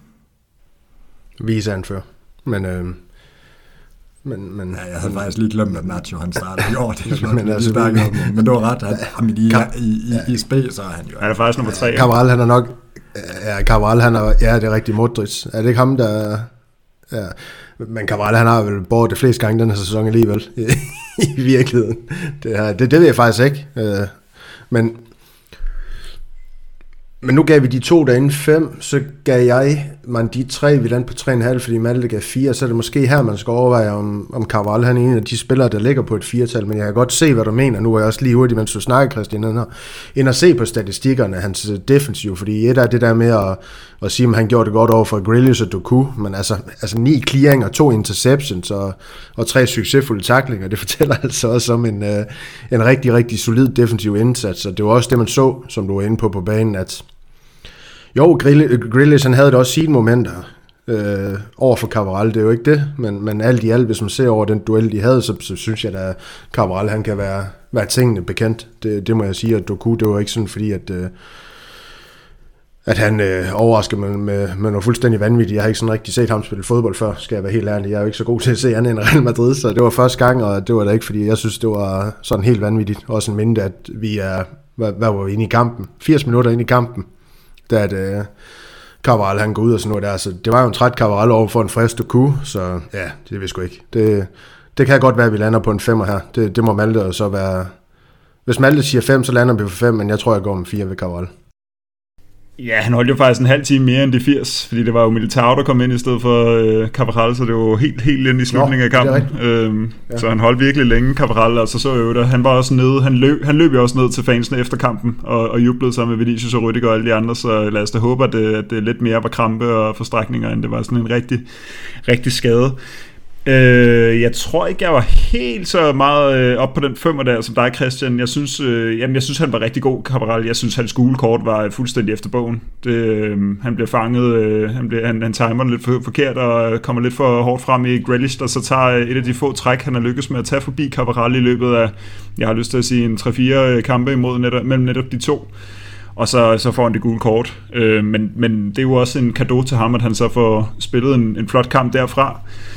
Vise anfører, men... Øh Men, men, ja, jeg havde faktisk lige glemt, at Nacho han startede i år. Det er flot, men, altså, om, men du har ret, at ham i, i, i, i spil, så er han jo... Han er faktisk nummer tre. Cabral, han er nok... Ja, Cabral, han er... Ja, det er rigtig Modric. Er det ikke ham, der... Ja, men Cabral, han har vel båret det fleste gange den her sæson alligevel. I, i virkeligheden. Det, her, det, det ved jeg faktisk ikke. Men... Men nu gav vi de to derinde fem, så gav jeg man de tre, vi landte på tre komma fem, fordi Malte gav fire, så er det måske her, man skal overveje, om, om Cabral han er en af de spillere, der ligger på et firetal, men jeg kan godt se, hvad du mener. Nu er jeg også lige hurtigt, mens du snakker, Christian, ind, ind og se på statistikkerne, hans defensiv, fordi et er det der med at, at sige, at han gjorde det godt over for Grealish og Doku, men altså, altså ni clearinger, to interceptions og, og tre succesfulde tacklinger, det fortæller altså også om en, en rigtig, rigtig solid defensiv indsats, og det var også det, man så, som du var inde på på banen, at jo, Grealish, han havde det også sine momenter øh, over for Cabral, det er jo ikke det, men, men alt i alt, hvis man ser over den duel, de havde, så, så synes jeg, at Cabral, han kan være, være tingene bekendt. Det, det må jeg sige, at Doku, det var ikke sådan, fordi at, øh, at han øh, overrasker med, med, med noget fuldstændig vanvittigt. Jeg har ikke sådan rigtig set ham spille fodbold før, skal jeg være helt ærlig. Jeg er jo ikke så god til at se andet end Real Madrid, så det var første gang, og det var da ikke, fordi jeg synes, det var sådan helt vanvittigt. Også en minde, at vi er, hvad, hvad var vi inde i kampen? firs minutter inde i kampen. Da at uh, Cabral, han går ud og sådan noget der, så det var jo en træt Cabral over for en frisk Doku, så ja, det ved sgu ikke. Det, det kan godt være, at vi lander på en femmer her. Det, det må Malte så være... Hvis Malte siger fem, så lander vi på fem, men jeg tror, jeg går med fire ved Cabral. Ja, han holdt jo faktisk en halv time mere end de firs, fordi det var jo Militao, der kom ind i stedet for øh, Cabral, så det var helt, helt ind i slutningen Nå, af kampen. Øhm, ja. Så han holdt virkelig længe, Cabral, og så så jo det. Han var også nede, han løb, han løb jo også ned til fansene efter kampen, og, og jublede sammen med Vinicius og Rüdiger og alle de andre, så lad os da håbe, at det, at det lidt mere var krampe og forstrækninger, end det var sådan en rigtig, rigtig skade. Øh, jeg tror ikke, jeg var helt så meget øh, op på den femmer der som dig, Christian. Jeg synes, øh, jamen, jeg synes han var rigtig god, Cabral. Jeg synes, hans gule kort var fuldstændig efter bogen. Det, øh, han bliver fanget, øh, han, bliver, han, han timer lidt for, forkert og kommer lidt for hårdt frem i Grealish, der så tager et af de få træk, han har lykkes med at tage forbi Cabral i løbet af, jeg har lyst til at sige, en tre fire kampe imod netop, mellem netop de to. Og så, så får han det gule kort. Øh, men, men det er jo også en cadeau til ham, at han så får spillet en, en flot kamp derfra.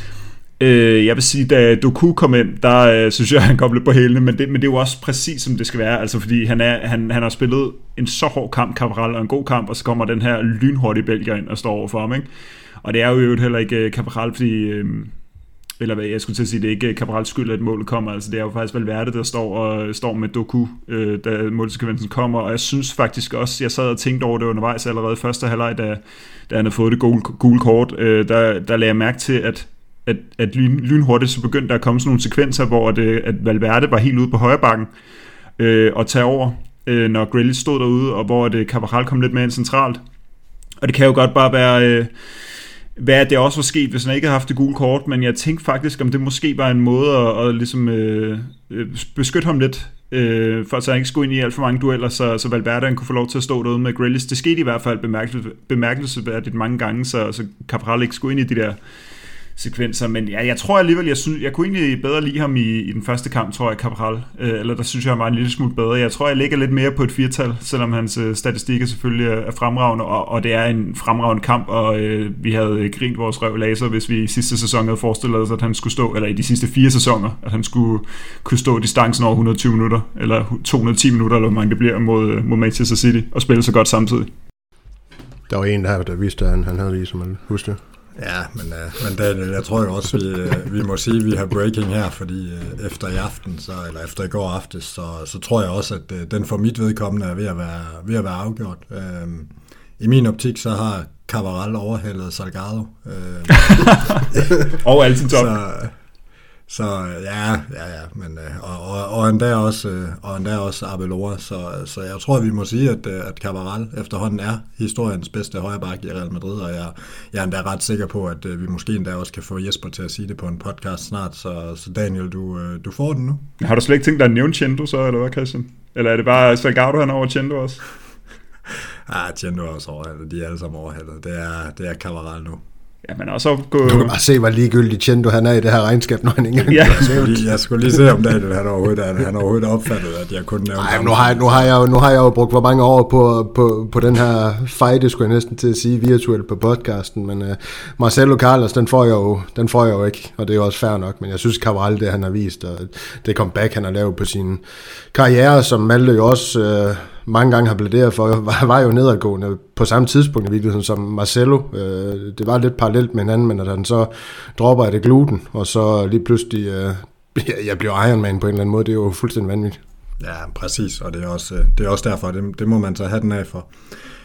Jeg vil sige, da Doku kom ind, der øh, synes jeg, han kom lidt på hælene, men det, men det er jo også præcis, som det skal være, altså fordi han, er, han, han har spillet en så hård kamp, Cabral, og en god kamp, og så kommer den her lynhurtige belgier ind og står over for ham, ikke? Og det er jo heller ikke Cabral, fordi øh, eller hvad jeg skulle til at sige, det er ikke Cabarals skyld, at målet kommer, altså det er jo faktisk Valverde, der står, og, står med Doku, øh, da målsekvensen kommer, og jeg synes faktisk også, jeg sad og tænkte over det undervejs allerede første halvleg, da, da han havde fået det gule, gule kort, øh, der, der lagde jeg mærke til, at at, at lyn, lynhurtigt så begyndte der at komme sådan nogle sekvenser, hvor det, at Valverde var helt ude på højre bakken øh, og tage over, øh, når Grealish stod derude, og hvor det Cabral kom lidt mere ind centralt. Og det kan jo godt bare være, øh, hvad at det også var sket, hvis han ikke havde haft det gule kort, men jeg tænkte faktisk, om det måske var en måde at, at ligesom, øh, beskytte ham lidt, øh, for at han ikke skulle ind i alt for mange dueller, så, så Valverde kunne få lov til at stå derude med Grealish. Det skete i hvert fald bemærkelse, bemærkelsesværdigt mange gange, så, så Cabral ikke skulle ind i de der sekvenser, men ja, jeg tror alligevel, jeg synes, jeg kunne egentlig bedre lide ham i, i den første kamp, tror jeg, Cabral, øh, eller der synes jeg, han var en lille smule bedre. Jeg tror, jeg ligger lidt mere på et firtal, selvom hans øh, statistikker selvfølgelig er, er fremragende, og, og det er en fremragende kamp, og øh, vi havde grint vores røv laser, hvis vi i sidste sæson havde forestillet os, at han skulle stå, eller i de sidste fire sæsoner, at han skulle kunne stå distancen over hundrede og tyve minutter, eller to hundrede og ti minutter, eller hvor mange det bliver mod, mod Manchester City, og spille så godt samtidig. Der var en der, der vidste, at han, han havde lige, som man husker. Ja, men, uh, men Daniel, jeg tror jo også, vi, uh, vi må sige, at vi har breaking her, fordi uh, efter i aften, så, eller efter i går aftes, så, så tror jeg også, at uh, den for mit vedkommende er ved at være, ved at være afgjort. Uh, I min optik, så har Cabral overhældet Salgado. Uh, og altid top. Så, så ja, ja, ja, men og, og, og endda også og endda også Arbeloa, så så jeg tror vi må sige at at Cabral efterhånden er historiens bedste højreback i Real Madrid, og jeg jeg er endda ret sikker på at vi måske endda også kan få Jesper til at sige det på en podcast snart, så så Daniel, du du får den nu. Har du slet ikke tænkt dig at nævne Chendo så, eller hvad, Christian? Eller er det bare Salgado han over Chendo også? Ah, Chendo er også overhældet, de er alle sammen overhældet. Det er det er Cabral nu. Ja, men også gå... Du kan bare se, hvor ligegyldigt Chendo han er i det her regnskab, når han ikke engang... Ja. Jeg, skulle lige, jeg skulle lige se, om Daniel han overhovedet, han, han overhovedet opfattet, at jeg kunne nævne... Nej, nu har, nu, har jeg jo, nu har jeg jo brugt for mange år på, på, på den her fight, det skulle jeg næsten til at sige, virtuelt på podcasten, men uh, Marcelo Carlos, den får, jeg jo, den får jeg jo ikke, og det er jo også fair nok, men jeg synes Cabral, det han har vist, og det comeback, han har lavet på sin karriere, som Malte jo også... Uh, mange gange har plæderet for, var, var jo nedadgående på samme tidspunkt i virkeligheden som Marcelo. Øh, det var lidt parallelt med hinanden, men at han så dropper af det gluten, og så lige pludselig, øh, jeg bliver Ironman på en eller anden måde, det er jo fuldstændig vanvittigt. Ja, præcis, og det er også, det er også derfor, det, det må man så have den af for.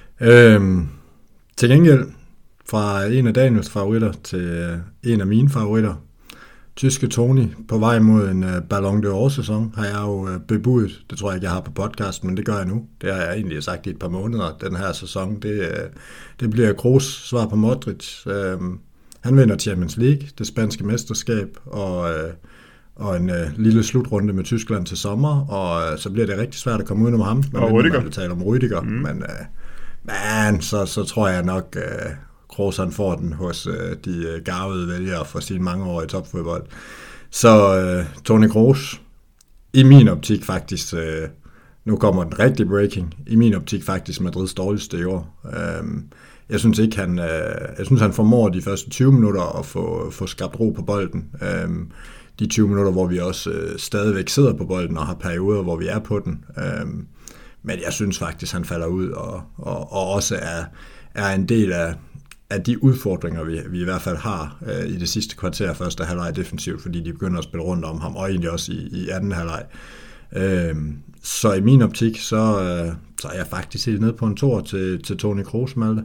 Øhm, til gengæld, fra en af Daniels favoritter til en af mine favoritter, tyske Toni, på vej mod en uh, Ballon d'Or-sæson, har jeg jo uh, bebudet. Det tror jeg ikke, jeg har på podcasten, men det gør jeg nu. Det har jeg egentlig sagt i et par måneder. Den her sæson, det, uh, det bliver Kroos svar på Modric. Uh, han vinder Champions League, det spanske mesterskab, og, uh, og en uh, lille slutrunde med Tyskland til sommer, og uh, så bliver det rigtig svært at komme udenom ham. Og Rüdiger. Man taler om Rüdiger, mm. men, uh, men så, så tror jeg nok... Uh, Kroos han får den hos øh, de øh, garvede vælgere for sine mange år i topfodbold. Så øh, Toni Kroos, i min optik faktisk, øh, nu kommer den rigtig breaking, i min optik faktisk Madrids dårligste i år. Øh, jeg synes ikke, han, øh, jeg synes, han formår de første tyve minutter at få, få skabt ro på bolden. Øh, de tyve minutter, hvor vi også øh, stadigvæk sidder på bolden og har perioder, hvor vi er på den. Øh, men jeg synes faktisk, han falder ud og, og, og også er, er en del af af de udfordringer, vi, vi i hvert fald har øh, i det sidste kvarter første halvleg defensivt, fordi de begynder at spille rundt om ham, og egentlig også i, i anden halvleg. Øh, så i min optik, så, øh, så er jeg faktisk helt nede på en toer til, til Toni Kroos, Malte.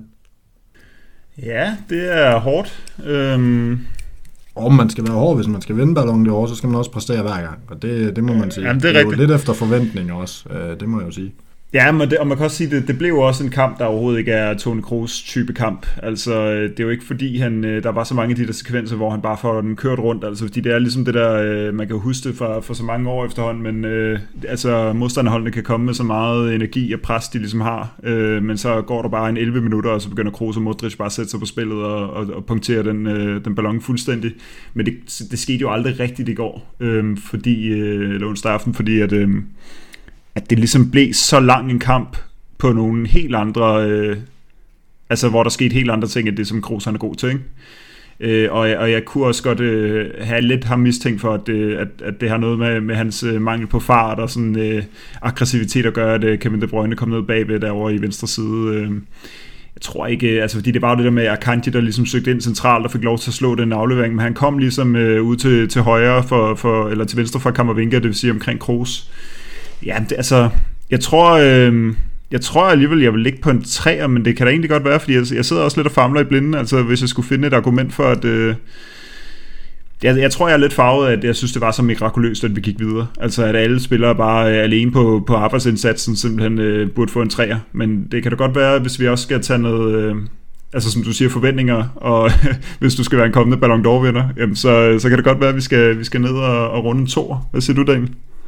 Ja, det er hårdt. Øhm... Og man skal være hård, hvis man skal vinde Ballon d'Or, så skal man også præstere hver gang, og det, det må man sige. Jamen, det er, det er jo rigtigt. lidt efter forventninger også, øh, det må jeg jo sige. Ja, men det, og man kan også sige, det, det blev jo også en kamp, der overhovedet ikke er Toni Kroos type kamp. Altså, det er jo ikke fordi, han, der var så mange af de der sekvenser, hvor han bare får den kørt rundt. Altså, fordi det er ligesom det der, man kan huske det for, for så mange år efterhånden, men øh, altså, modstanderholdene kan komme med så meget energi og pres, de ligesom har. Øh, men så går der bare en elleve minutter, og så begynder Kroos og Modric bare at sætte sig på spillet og, og, og punktere den, øh, den ballon fuldstændig. Men det, det skete jo aldrig rigtigt i går, øh, fordi, øh, eller onsdag aften, fordi at... Øh, at det ligesom blev så lang en kamp på nogle helt andre, øh, altså hvor der skete helt andre ting, end det som Kroos han er god til, ikke? Øh, og, og jeg kunne også godt øh, have lidt ham mistænkt for, at, øh, at, at det har noget med, med hans øh, mangel på fart og sådan øh, aggressivitet at gøre, at øh, Kevin De Bruyne kom ned bagved derovre i venstre side. Øh. jeg tror ikke, altså fordi det var det der med Akanji, der ligesom søgte ind centralt og fik lov til at slå den aflevering, men han kom ligesom øh, ud til, til højre for, for, eller til venstre for Kammervinga, det vil sige omkring Kroos. Ja, det, altså, jeg tror, øh, jeg tror alligevel, jeg vil ligge på en treer, men det kan da egentlig godt være, fordi jeg, jeg sidder også lidt og famler i blinden, altså hvis jeg skulle finde et argument for, at øh, jeg, jeg tror, jeg er lidt farvet af, at jeg synes, det var så mirakuløst, at vi gik videre. Altså, at alle spillere bare øh, alene på, på arbejdsindsatsen simpelthen øh, burde få en træer. Men det kan da godt være, hvis vi også skal tage noget, øh, altså som du siger, forventninger, og hvis du skal være en kommende Ballon d'Or-vinder, jamen, så, så kan det godt være, at vi skal, vi skal ned og, og runde en toer. Hvad siger du, Daniel?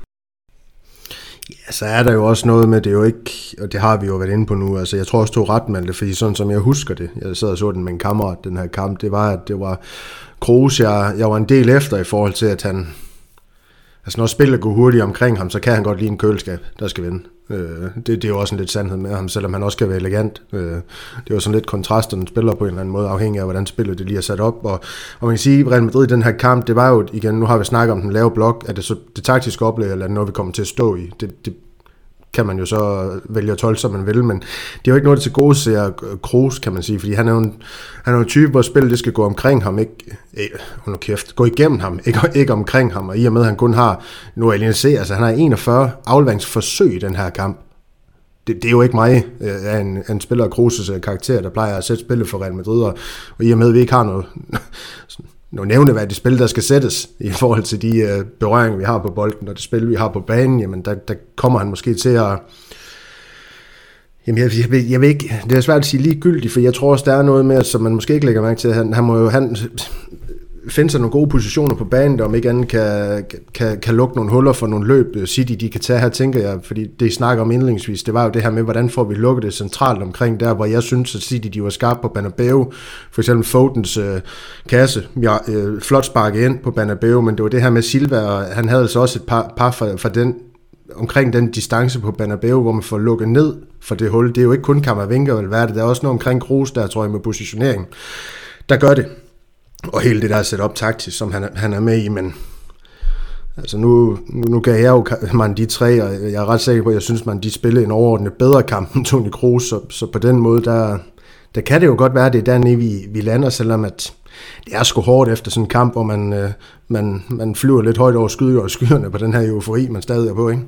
Ja, så er der jo også noget med, det er jo ikke, og det har vi jo været inde på nu, altså jeg tror også, du er ret med det, fordi sådan som jeg husker det, jeg sad og så den med en kammerat, den her kamp, det var, at det var Kroos, jeg, jeg var en del efter i forhold til, at han, altså når spillet går hurtigt omkring ham, så kan han godt lide en køleskab, der skal vinde. Øh, det, det er jo også en lidt sandhed med ham, selvom han også skal være elegant. Øh, det er jo sådan lidt kontrast, når den spiller på en eller anden måde, afhængig af, hvordan spillet det lige er sat op. Og, og man kan sige, at Real Madrid i den her kamp, det var jo, igen, nu har vi snakket om den lave blok, at det, så, det taktiske oplæg, eller noget vi kommer til at stå i, det, det kan man jo så vælge at tolke, som man vil, men det er jo ikke noget, der til gode ser Kroos, kan man sige, fordi han er jo en, han er jo en type, hvor spillet det skal gå omkring ham, ikke, under kæft, gå igennem ham, ikke, ikke omkring ham, og i og med, at han kun har, nu er jeg lige at se, altså han har enogfyrre afleveringsforsøg i den her kamp. Det, det er jo ikke mig, af en, en spiller af Kroos' karakter, der plejer at sætte spillet for Real Madrid, og, og i og med, at vi ikke har noget, noget nævneværdigt spil, der skal sættes i forhold til de øh, berøringer, vi har på bolden, og det spil, vi har på banen, jamen der, der kommer han måske til at... Jamen jeg, jeg, jeg, jeg ved ikke, det er svært at sige ligegyldigt, for jeg tror også, der er noget med, som man måske ikke lægger mærke til, han, han må jo... Han, finde sig nogle gode positioner på banen, der om ikke andet kan, kan, kan lukke nogle huller for nogle løb, City de kan tage her, tænker jeg, fordi det I snakker om indledningsvis, det var jo det her med, hvordan får vi lukket det centralt omkring der, hvor jeg synes, at City de var skarpe på Bernabeu, for eksempel Fodens øh, kasse, ja, øh, flot sparket ind på Bernabeu, men det var det her med Silva, og han havde altså også et par, par fra, fra den, omkring den distance på Bernabeu, hvor man får lukket ned for det hul. Det er jo ikke kun Kammervinga, vel hvad det, der er også noget omkring Kroos der, tror jeg, med positionering, der gør det. Og hele det der set op taktisk, som han, han er med i, men altså nu, nu, nu gav jeg jo man de tre, og jeg er ret sikker på, at jeg synes, man de spillede en overordnet bedre kamp end Toni Kroos, så, så på den måde, der, der kan det jo godt være, at det er dernede, vi, vi lander, selvom at det er sgu hårdt efter sådan en kamp, hvor man, øh, man, man flyver lidt højt over skyder og skyerne på den her eufori, man stadig er på, ikke?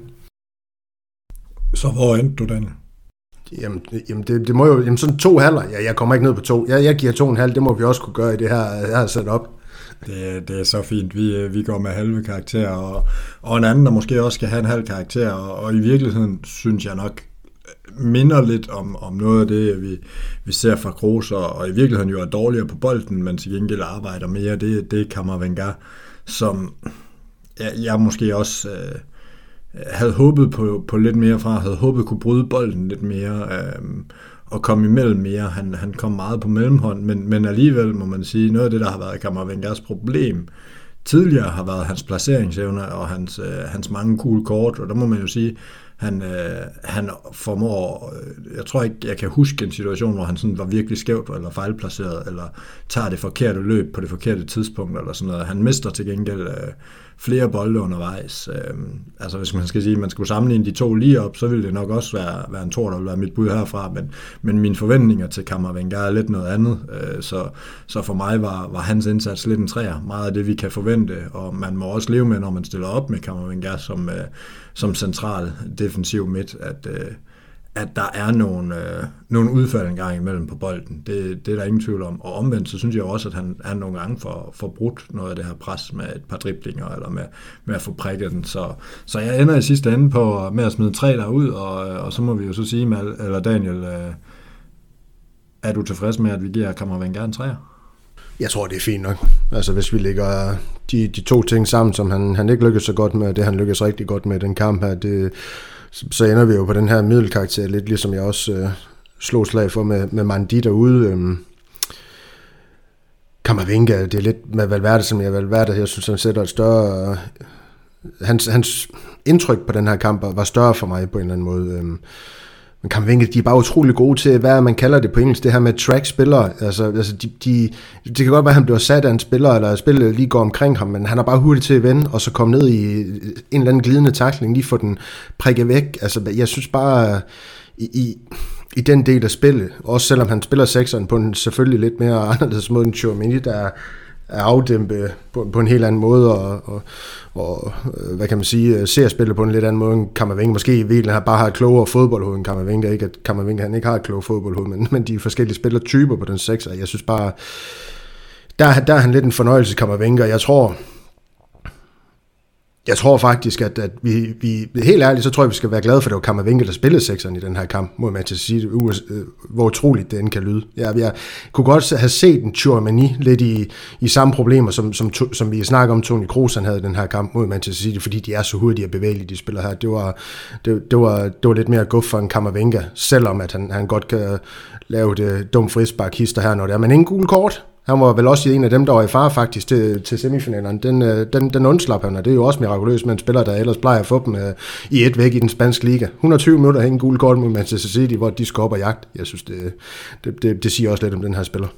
Så hvor endte du, Daniel? Jamen, jamen, det, det må jo, jamen sådan to halver, ja, jeg kommer ikke ned på to, jeg, jeg giver to og en halv, det må vi også kunne gøre i det her, jeg har sat op. Det, det er så fint, vi, vi går med halve karakterer, og, og en anden, der måske også skal have en halv karakter, og, og i virkeligheden synes jeg nok minder lidt om, om noget af det, vi, vi ser fra Kroos, og, og i virkeligheden jo er dårligere på bolden, men til gengæld arbejder mere, det, det er Kammervinga, som jeg, jeg måske også... Øh, havde håbet på, på lidt mere fra, havde håbet kunne bryde bolden lidt mere, øh, og komme imellem mere. Han, han kom meget på mellemhånd, men, men alligevel må man sige, noget af det, der har været Kammervingas problem tidligere, har været hans placeringsevner og hans, øh, hans mange cool kort, og der må man jo sige, han, øh, han formår, øh, jeg tror ikke, jeg kan huske en situation, hvor han sådan var virkelig skævt, eller fejlplaceret, eller tager det forkerte løb på det forkerte tidspunkt, eller sådan noget. Han mister til gengæld øh, flere bolde undervejs. Øh, altså hvis man skal sige, at man skulle sammenligne de to lige op, så ville det nok også være, være en tor, der ville være mit bud herfra, men, men mine forventninger til Kammervinga er lidt noget andet, øh, så, så for mig var, var hans indsats lidt en træer. Meget af det, vi kan forvente, og man må også leve med, når man stiller op med Kammervinga som, øh, som central defensiv midt, at, øh, at der er nogle, øh, nogle udfald en gang imellem på bolden. Det, det er der ingen tvivl om. Og omvendt, så synes jeg også, at han, han nogle gange får, får brudt noget af det her pres med et par driblinger, eller med, med at få prikket den. Så, så jeg ender i sidste ende på med at smide tre derud, og, og så må vi jo så sige, med, eller Daniel, øh, er du tilfreds med, at vi giver Kammervinga en træer? Jeg tror, det er fint nok. Altså, hvis vi lægger de, de to ting sammen, som han, han ikke lykkedes så godt med, det han lykkedes rigtig godt med den kamp her, det, så ender vi jo på den her middelkarakter, lidt ligesom jeg også øh, slog slag for med, med Mandi derude. Øhm, Kammervinga, det er lidt med Valverde, som jeg Valverde, jeg synes, han sætter et større... Øh, hans, hans indtryk på den her kamp var større for mig på en eller anden måde. Øhm, Men Kammervinga, de er bare utrolig gode til, hvad man kalder det på engelsk, det her med track-spillere. Altså, altså de, de, det kan godt være, at han bliver sat af en spiller, eller spillet lige går omkring ham, men han er bare hurtigt til at vende, og så komme ned i en eller anden glidende tackling, lige få den prikket væk. Altså, jeg synes bare, i, i, i den del af spillet, også selvom han spiller sekseren på en selvfølgelig lidt mere anderledes måde end Tchouaméni, der er afdæmpet på, på en helt anden måde, og, og, og hvad kan man sige, ser spillet på en lidt anden måde end Camavinga. Måske i virkeligheden bare har et klogere fodboldhoved end Camavinga. Ikke at Camavinga han ikke har et klogere fodboldhoved, men, men de er forskellige spillertyper på den sekser. Jeg synes bare, der, der er han lidt en fornøjelse, Camavinga. Jeg tror, Jeg tror faktisk, at, at vi, vi, helt ærligt, så tror jeg, vi skal være glade for, at det var Camavinga, der spillede sekseren i den her kamp mod Manchester City, hvor utroligt det end kan lyde. Jeg, jeg kunne godt have set en Tchouaméni lidt i, i samme problemer, som, som, som vi snakker om, Toni Kroos han havde i den her kamp mod Manchester City, fordi de er så hurtige og bevægelige, de spiller her. Det var, det, det var, det var lidt mere guf for en Camavinga, selvom at han, han godt kan lave det dumt frispark-hister her, når det er. Men ingen gul kort. Han var vel også en af dem, der var i fare faktisk til, til semifinalerne. Den, den, den undslap han, og det er jo også mirakuløst med en spiller, der ellers plejer at få dem uh, i et væk i den spanske liga. et hundrede og tyve minutter hænge gul kort mod Manchester City, hvor de skal op og jagt. Jeg synes, det, det, det, det siger også lidt om den her spiller.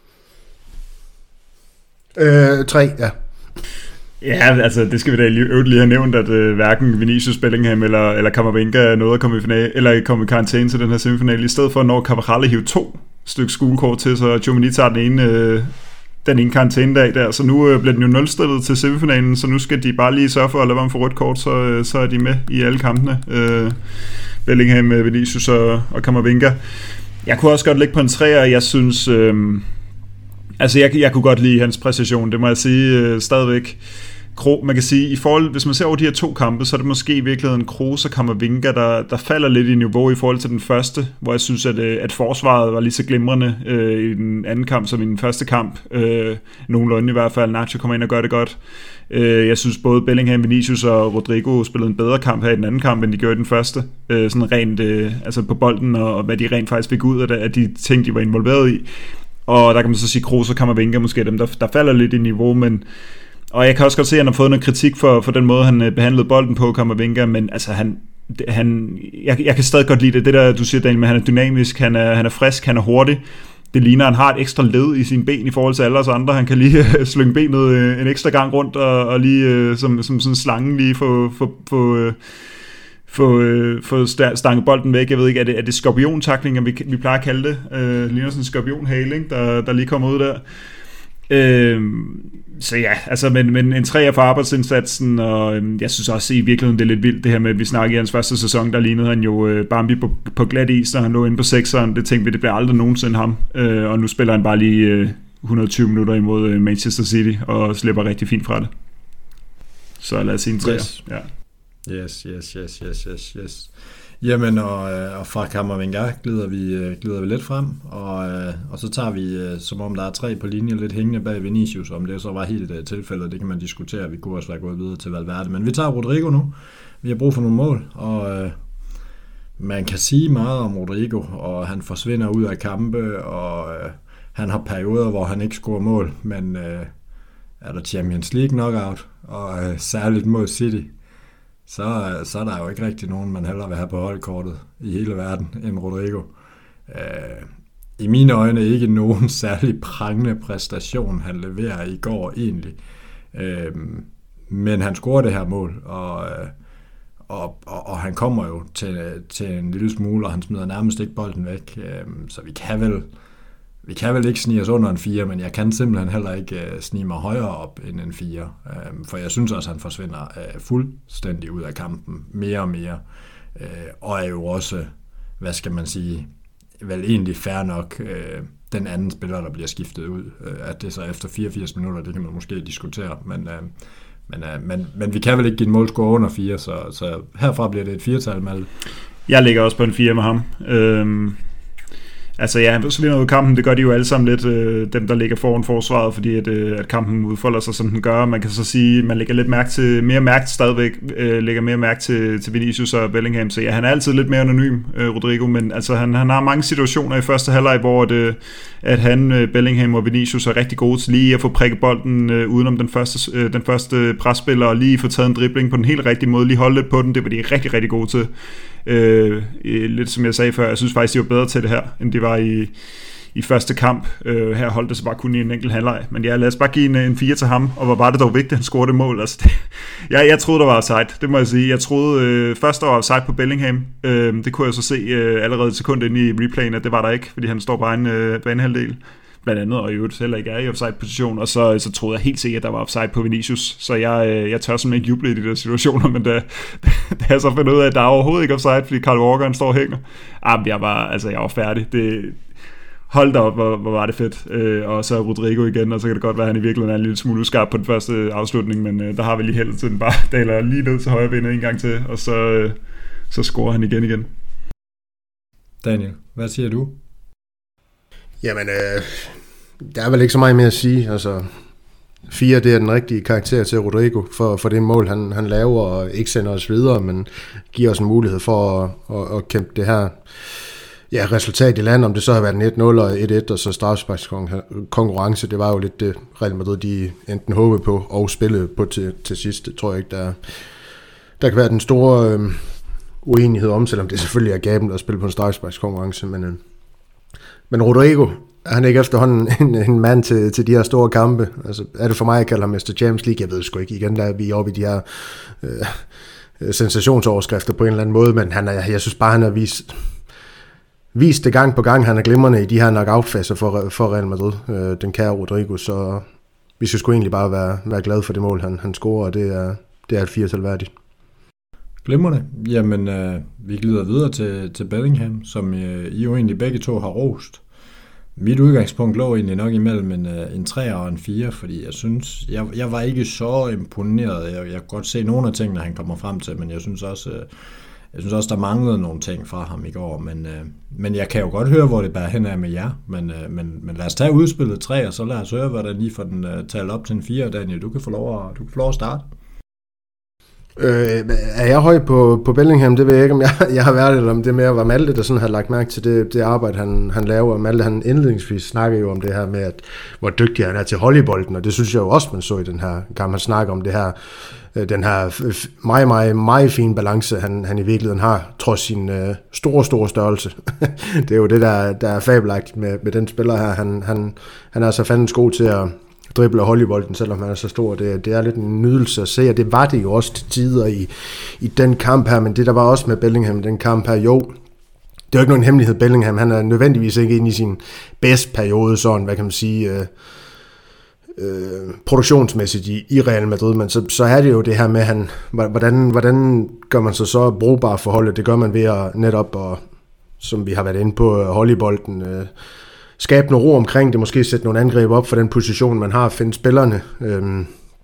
Øh, tre, ja. Ja, altså det skal vi da lige, lige have nævnt, at øh, hverken Vinicius, Bellingham eller, eller Camavinga nåede at komme i, finale, eller komme i karantæne til den her semifinale, i stedet for når Carvajal hiver to stykke skolekort til, så Tchouaméni tager den ene, øh, den ene karantænedag der, så nu øh, bliver den jo nulstillet til semifinalen, så nu skal de bare lige sørge for at lade være for rødt kort, så, øh, så er de med i alle kampene. Øh, Bellingham, Vinicius og, og Camavinga. Jeg kunne også godt lægge på en træer, jeg synes... Øh, altså jeg, jeg kunne godt lide hans præcision, det må jeg sige øh, stadigvæk. Man kan sige, i forhold, hvis man ser over de her to kampe, så er det måske i virkeligheden Kroos og Camavinga, der, der falder lidt i niveau i forhold til den første, hvor jeg synes, at, at forsvaret var lige så glimrende øh, i den anden kamp som i den første kamp. Øh, nogenlunde i hvert fald. Nacho kommer ind og gør det godt. Øh, jeg synes både Bellingham, Vinicius og Rodrigo spillede en bedre kamp her i den anden kamp, end de gjorde i den første. Øh, sådan rent øh, altså på bolden, og, og hvad de rent faktisk fik ud af det, af de ting, de var involveret i. Og der kan man så sige, Kroos og Camavinga måske dem, der, der falder lidt i niveau, men og jeg kan også godt se, at han har fået noget kritik for, for den måde, han behandlede bolden på, Camavinga, men altså han, han jeg, jeg kan stadig godt lide det, det der, du siger, Daniel, men han er dynamisk, han er, han er frisk, han er hurtig. Det ligner, at han har et ekstra led i sine ben i forhold til alle os andre. Han kan lige slynge benet en ekstra gang rundt, og, og lige som, som sådan en slange lige få, få, få, få, få stanget bolden væk. Jeg ved ikke, er det, er det skorpiontaklinger, vi, vi plejer at kalde det? Øh, ligner sådan en skorpionhale, der, der lige kommer ud der. Øh, så ja, altså men, men en træer for arbejdsindsatsen, og øhm, jeg synes også i virkeligheden det er lidt vildt det her med, at vi snakker i hans første sæson, der lignede han jo øh, Bambi på, på glat is, og han lå inde på sekseren. Det tænkte vi, det bliver aldrig nogensinde ham, øh, og nu spiller han bare lige øh, et hundrede og tyve minutter imod øh, Manchester City og slipper rigtig fint fra det. Så lad os sige en træer. Yes. Ja. Yes, yes, yes, yes, yes, yes. Jamen, og, og fra Camavinga glider vi, glider vi lidt frem, og, og så tager vi, som om der er tre på linje, lidt hængende bag Vinicius, om det så var helt et tilfælde, det kan man diskutere, vi kunne også være gået videre til Valverde, men vi tager Rodrigo nu, vi har brug for nogle mål, og øh, man kan sige meget om Rodrigo, og han forsvinder ud af kampe, og øh, han har perioder, hvor han ikke scorer mål, men øh, er der Champions League knockout, og øh, særligt mod City, Så, så er der jo ikke rigtig nogen, man hellere vil have på holdkortet i hele verden end Rodrigo. Øh, I mine øjne ikke nogen særlig prangende præstation, han leverer i går egentlig. Øh, men han scorer det her mål, og, og, og, og han kommer jo til, til en lille smule, og han smider nærmest ikke bolden væk. Øh, så vi kan vel... Vi kan vel ikke snige os under en fire, men jeg kan simpelthen heller ikke uh, snige mig højere op end en fire. Uh, for jeg synes også, at han forsvinder uh, fuldstændig ud af kampen, mere og mere. Uh, og er jo også, hvad skal man sige, vel egentlig fair nok, uh, den anden spiller, der bliver skiftet ud. Uh, at det så efter fireogfirs minutter, det kan man måske diskutere. Men, uh, men, uh, men, men vi kan vel ikke give en målscore under fire, så, så herfra bliver det et firetal med. Jeg ligger også på en fire med ham. Uh... Altså ja, han vinder ud af kampen, det gør de jo alle sammen lidt, øh, dem der ligger foran forsvaret, fordi at, øh, at kampen udfolder sig, som den gør. Man kan så sige, man lægger lidt mærke til, mere mærke stadigvæk, øh, lægger mere mærke til, til Vinicius og Bellingham, så ja, han er altid lidt mere anonym, øh, Rodrigo, men altså han, han har mange situationer i første halvleg, hvor det, at han, øh, Bellingham og Vinicius er rigtig gode til lige at få prikket bolden øh, udenom den første, øh, den første presspiller, og lige få taget en dribling på den helt rigtige måde, lige holde lidt på den, det var de rigtig, rigtig gode til. Øh, lidt som jeg sagde før, jeg synes faktisk, de var bedre til det her, end de var i, i første kamp. Øh, her holdt det så bare kun i en enkelt halvleg. Men ja, lad os bare give en, en fire til ham, og hvor var det dog vigtigt, at han scorede det mål. Altså, det, jeg, jeg troede, der var offside, det må jeg sige. Jeg troede øh, først, der var offside på Bellingham. Øh, det kunne jeg så se øh, allerede et sekund inde i replayen, at det var der ikke, fordi han står bare en øh, banehalvdel. Blandt andet, og i øvrigt heller ikke er i offside-position, og så, så troede jeg helt sikkert, at der var offside på Vinicius, så jeg, jeg tør simpelthen ikke juble i de der situationer, men da, da jeg så fandt ud af, at der er overhovedet ikke offside, fordi Kyle Walker han står og hænger, ah, jeg var, altså, jeg var færdig. Det, hold da op, hvor, hvor var det fedt. Øh, og så Rodrigo igen, og så kan det godt være, at han i virkeligheden er en lille smule uskarp på den første afslutning, men øh, der har vi lige heldet til den bare daler lige ned til højre benet en gang til, og så, øh, så scorer han igen igen. Daniel, hvad siger du? Jamen, øh, der er vel ikke så meget mere at sige. Altså, fire, det er den rigtige karakter til Rodrigo for, for det mål, han, han laver, og ikke sender os videre, men giver os en mulighed for at, at, at kæmpe det her ja, resultat i land, om det så har været en et nul og et et, og så straffesparkskonkurrence. Det var jo lidt det, Real Madrid de enten håbede på og spillede på til, til sidst. Det tror jeg ikke, der, der kan være den store øh, uenighed om, selvom det selvfølgelig er gabent at spille på en straffesparkskonkurrence, men øh, Men Rodrigo, han er ikke efterhånden en, en mand til, til de her store kampe. Altså, er det for mig at kalde ham mister Champions League? Jeg ved sgu ikke. Igen, der er vi oppe i de her øh, sensationsoverskrifter på en eller anden måde, men han er, jeg synes bare, han har vist, vist det gang på gang. Han er glimrende i de her knockout-faser for, for Real Madrid, øh, den kære Rodrigo, så vi skal sgu egentlig bare være, være glade for det mål, han, han scorer, og det er, det er et fire selvværdigt. Glimrende. Jamen, øh, vi glider videre til, til Bellingham, som øh, I jo egentlig begge to har rost. Mit udgangspunkt lå egentlig nok imellem en, øh, en tre og en fire, fordi jeg synes, jeg, jeg var ikke så imponeret. Jeg, jeg kan godt se nogle af tingene, han kommer frem til, men jeg synes også, øh, jeg synes også der manglede nogle ting fra ham i går. Men, øh, men jeg kan jo godt høre, hvor det bærer hen af med jer. Men, øh, men, men lad os tage udspillet tre, og så lad os høre, hvordan I får den øh, talt op til en fire. Daniel, du kan få lov at, du kan få lov at starte. Øh, er jeg høj på, på Bellingham? Det ved jeg ikke, om jeg, jeg har været, eller om det mere var Malte, der sådan har lagt mærke til det, det arbejde, han, han laver. Malte, han indledningsvis snakker jo om det her med, at, hvor dygtig han er til volleybolden, og det synes jeg jo også, man så i den her kamp. Han snakker om det her, den her meget, meget, meget fine balance, han, han i virkeligheden har, trods sin øh, store, store størrelse. Det er jo det, der, der er fabelagtigt med, med den spiller her. Han, han, han er så fandens god til at dribler holdbolden, selvom han er så stor. Det, det er lidt en nydelse at se, og det var det jo også til tider i, i den kamp her, men det der var også med Bellingham, den kamp her, jo, det er jo ikke nogen hemmelighed, Bellingham, han er nødvendigvis ikke inde i sin bedste periode, sådan, hvad kan man sige, øh, øh, produktionsmæssigt i, i Real Madrid, men så, så er det jo det her med, han, hvordan, hvordan gør man så så brugbar forholdet, det gør man ved at netop, og, som vi har været inde på, holdbolden, øh, skabe noget ro omkring det, måske sætte nogle angreb op for den position, man har, finde spillerne. Øhm.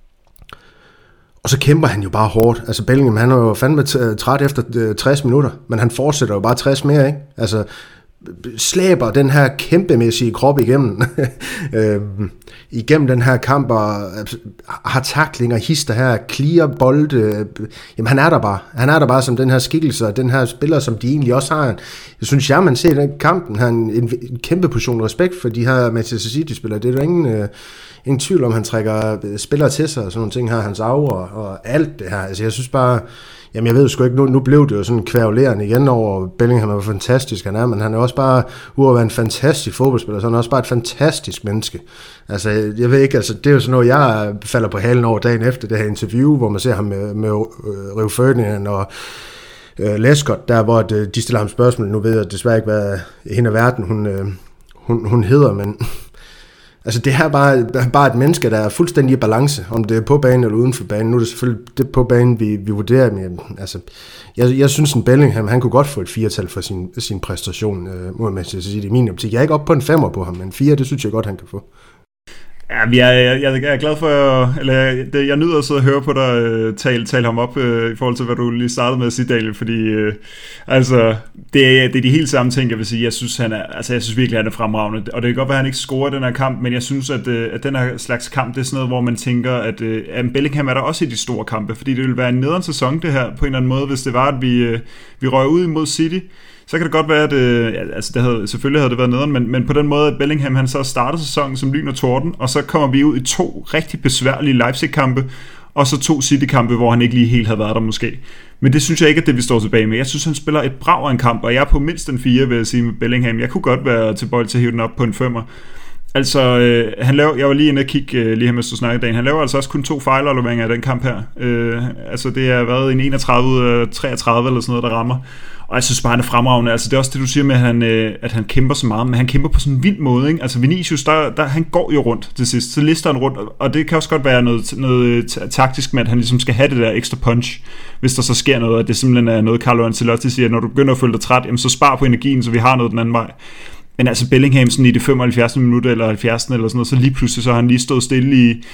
Og så kæmper han jo bare hårdt. Altså Bellingham, han er jo fandme træt efter tres minutter, men han fortsætter jo bare tres mere, ikke? Altså slæber den her kæmpemæssige krop igennem, øhm, igennem den her kamp, og har taklinger, hister her, clear bolde. Jamen han er der bare. Han er der bare som den her skikkelse, og den her spiller, som de egentlig også har. Jeg synes, jeg man ser i den kampen, har en, en, en kæmpe portion respekt for de her Manchester City-spillere. Det er jo ingen, øh, ingen tvivl om, han trækker spillere til sig, og sådan nogle ting her, hans aura og alt det her. Altså jeg synes bare, jamen jeg ved sgu ikke, nu, nu blev det jo sådan kvævlerende igen over Bellingham, er fantastisk han er, men han er også bare, ude at være en fantastisk fodboldspiller, så han er også bare et fantastisk menneske. Altså jeg ved ikke, altså det er jo sådan noget, jeg falder på halen over dagen efter det her interview, hvor man ser ham med, med uh, Rio Ferdinand og uh, Lescott, der hvor uh, de stiller ham spørgsmål, nu ved jeg desværre ikke, hvad hende af verden hun, uh, hun, hun hedder, men altså det her er bare, bare et menneske, der er fuldstændig i balance, om det er på banen eller uden for banen. Nu er det selvfølgelig det på banen, vi, vi vurderer, men altså, jeg, jeg synes, en Bellingham, han kunne godt få et firetal for sin, sin præstation, øh, må man sige det i min optik. Jeg er ikke oppe på en femmer på ham, men fire, det synes jeg godt, han kan få. Ja, jeg, jeg, jeg er glad for, eller det, jeg nyder at sidde og høre på dig uh, tale, tale ham op uh, i forhold til, hvad du lige startede med at sige, Daniel, fordi uh, altså, det er, det er de helt samme ting, jeg vil sige. Jeg synes, han er, altså, jeg synes virkelig, han er fremragende, og det kan godt være, at han ikke scorer den her kamp, men jeg synes, at, uh, at den her slags kamp, det er sådan noget, hvor man tænker, at, uh, at Bellingham er der også i de store kampe, fordi det ville være en nederen sæson, det her, på en eller anden måde, hvis det var, at vi, uh, vi røg ud imod City. Så kan det godt være, at øh, altså det havde, selvfølgelig havde det været nederen, men, men på den måde, at Bellingham han så startede sæsonen som lyn og torden, og så kommer vi ud i to rigtig besværlige Leipzig-kampe, og så to City-kampe, hvor han ikke lige helt havde været der måske. Men det synes jeg ikke er det, vi står tilbage med. Jeg synes, han spiller et brag af en kamp, og jeg er på mindst en fire, vil jeg sige, med Bellingham. Jeg kunne godt være tilbøjelig til at hive den op på en femmer. Altså, øh, han laver, jeg var lige inde og kigge øh, lige her, mens du snakkede dagen. Han laver altså også kun to fejlafleveringer af den kamp her. Øh, altså, det har været en enogtredive ud af treogtredive eller sådan noget, der rammer. Og jeg synes bare, han er fremragende. Altså, det er også det, du siger med, at han, øh, at han kæmper så meget, men han kæmper på sådan en vild måde, ikke? Altså, Vinicius, der, der, han går jo rundt til sidst. Så lister han rundt, og det kan også godt være noget, noget taktisk med, at han ligesom skal have det der ekstra punch, hvis der så sker noget, og det simpelthen er noget, Carlo Ancelotti siger, når du begynder at føle dig træt, jamen, så spar på energien, så vi har noget den anden vej. Men altså Bellingham sådan i det femoghalvfjerdsende minut eller halvfjerdsende eller sådan noget, så lige pludselig så har han lige stået stille i,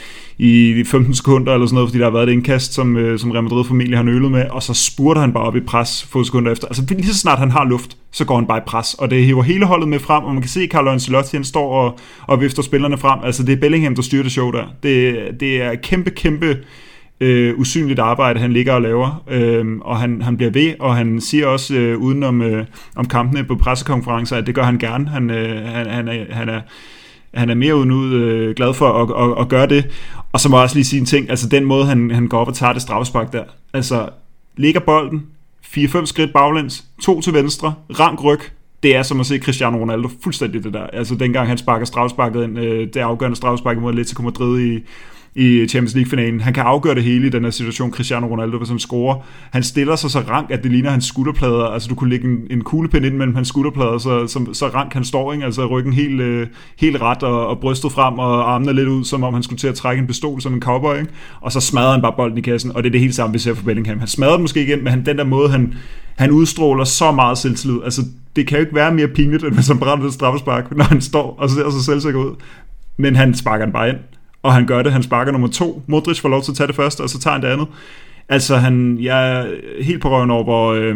i femten sekunder eller sådan noget, fordi der har været et indkast, som, øh, som Real Madrid familie har nølet med, og så spurter han bare op i pres få sekunder efter. Altså lige så snart han har luft, så går han bare i pres, og det hiver hele holdet med frem, og man kan se Carlo Ancelotti, han står og, og vifter spillerne frem. Altså det er Bellingham, der styrer det show der. Det, det er kæmpe, kæmpe Øh, usynligt arbejde, han ligger og laver, øh, og han, han bliver ved, og han siger også øh, uden om, øh, om kampene på pressekonferencer, at det gør han gerne. Han, øh, han, han, er, han, er, han er mere uden ud øh, glad for at, at, at gøre det. Og så må jeg også lige sige en ting, altså den måde, han, han går op og tager det straffespark der, altså ligger bolden, fire fem skridt baglæns, to til venstre, rank ryg, det er som at se Cristiano Ronaldo fuldstændig det der. Altså dengang han sparker straffesparket ind, øh, det afgørende straffespark mod Atletico Madrid i i Champions League-finalen. Han kan afgøre det hele i den her situation, Cristiano Ronaldo, hvis han scorer. Han stiller sig så rank, at det ligner hans skulderplader. Altså, du kunne lægge en, en kuglepind ind mellem hans skulderplader, så, så, så rank han står, ikke? Altså ryggen helt, øh, helt ret, og, og brystet frem, og armene lidt ud, som om han skulle til at trække en pistol som en cowboy, ikke? Og så smadrer han bare bolden i kassen, og det er det helt samme, vi ser for Bellingham. Han smadrer den måske igen, men han, den der måde, han, han udstråler så meget selvtillid. Altså, det kan jo ikke være mere pinligt, end hvis han brænder det straffespark, når han står og ser så selvsikker ud. Men han sparker den bare ind. Og han gør det, han sparker nummer to. Modric får lov til at tage det første, og så tager han det andet. Altså, han, jeg er helt på røven over, hvor, øh,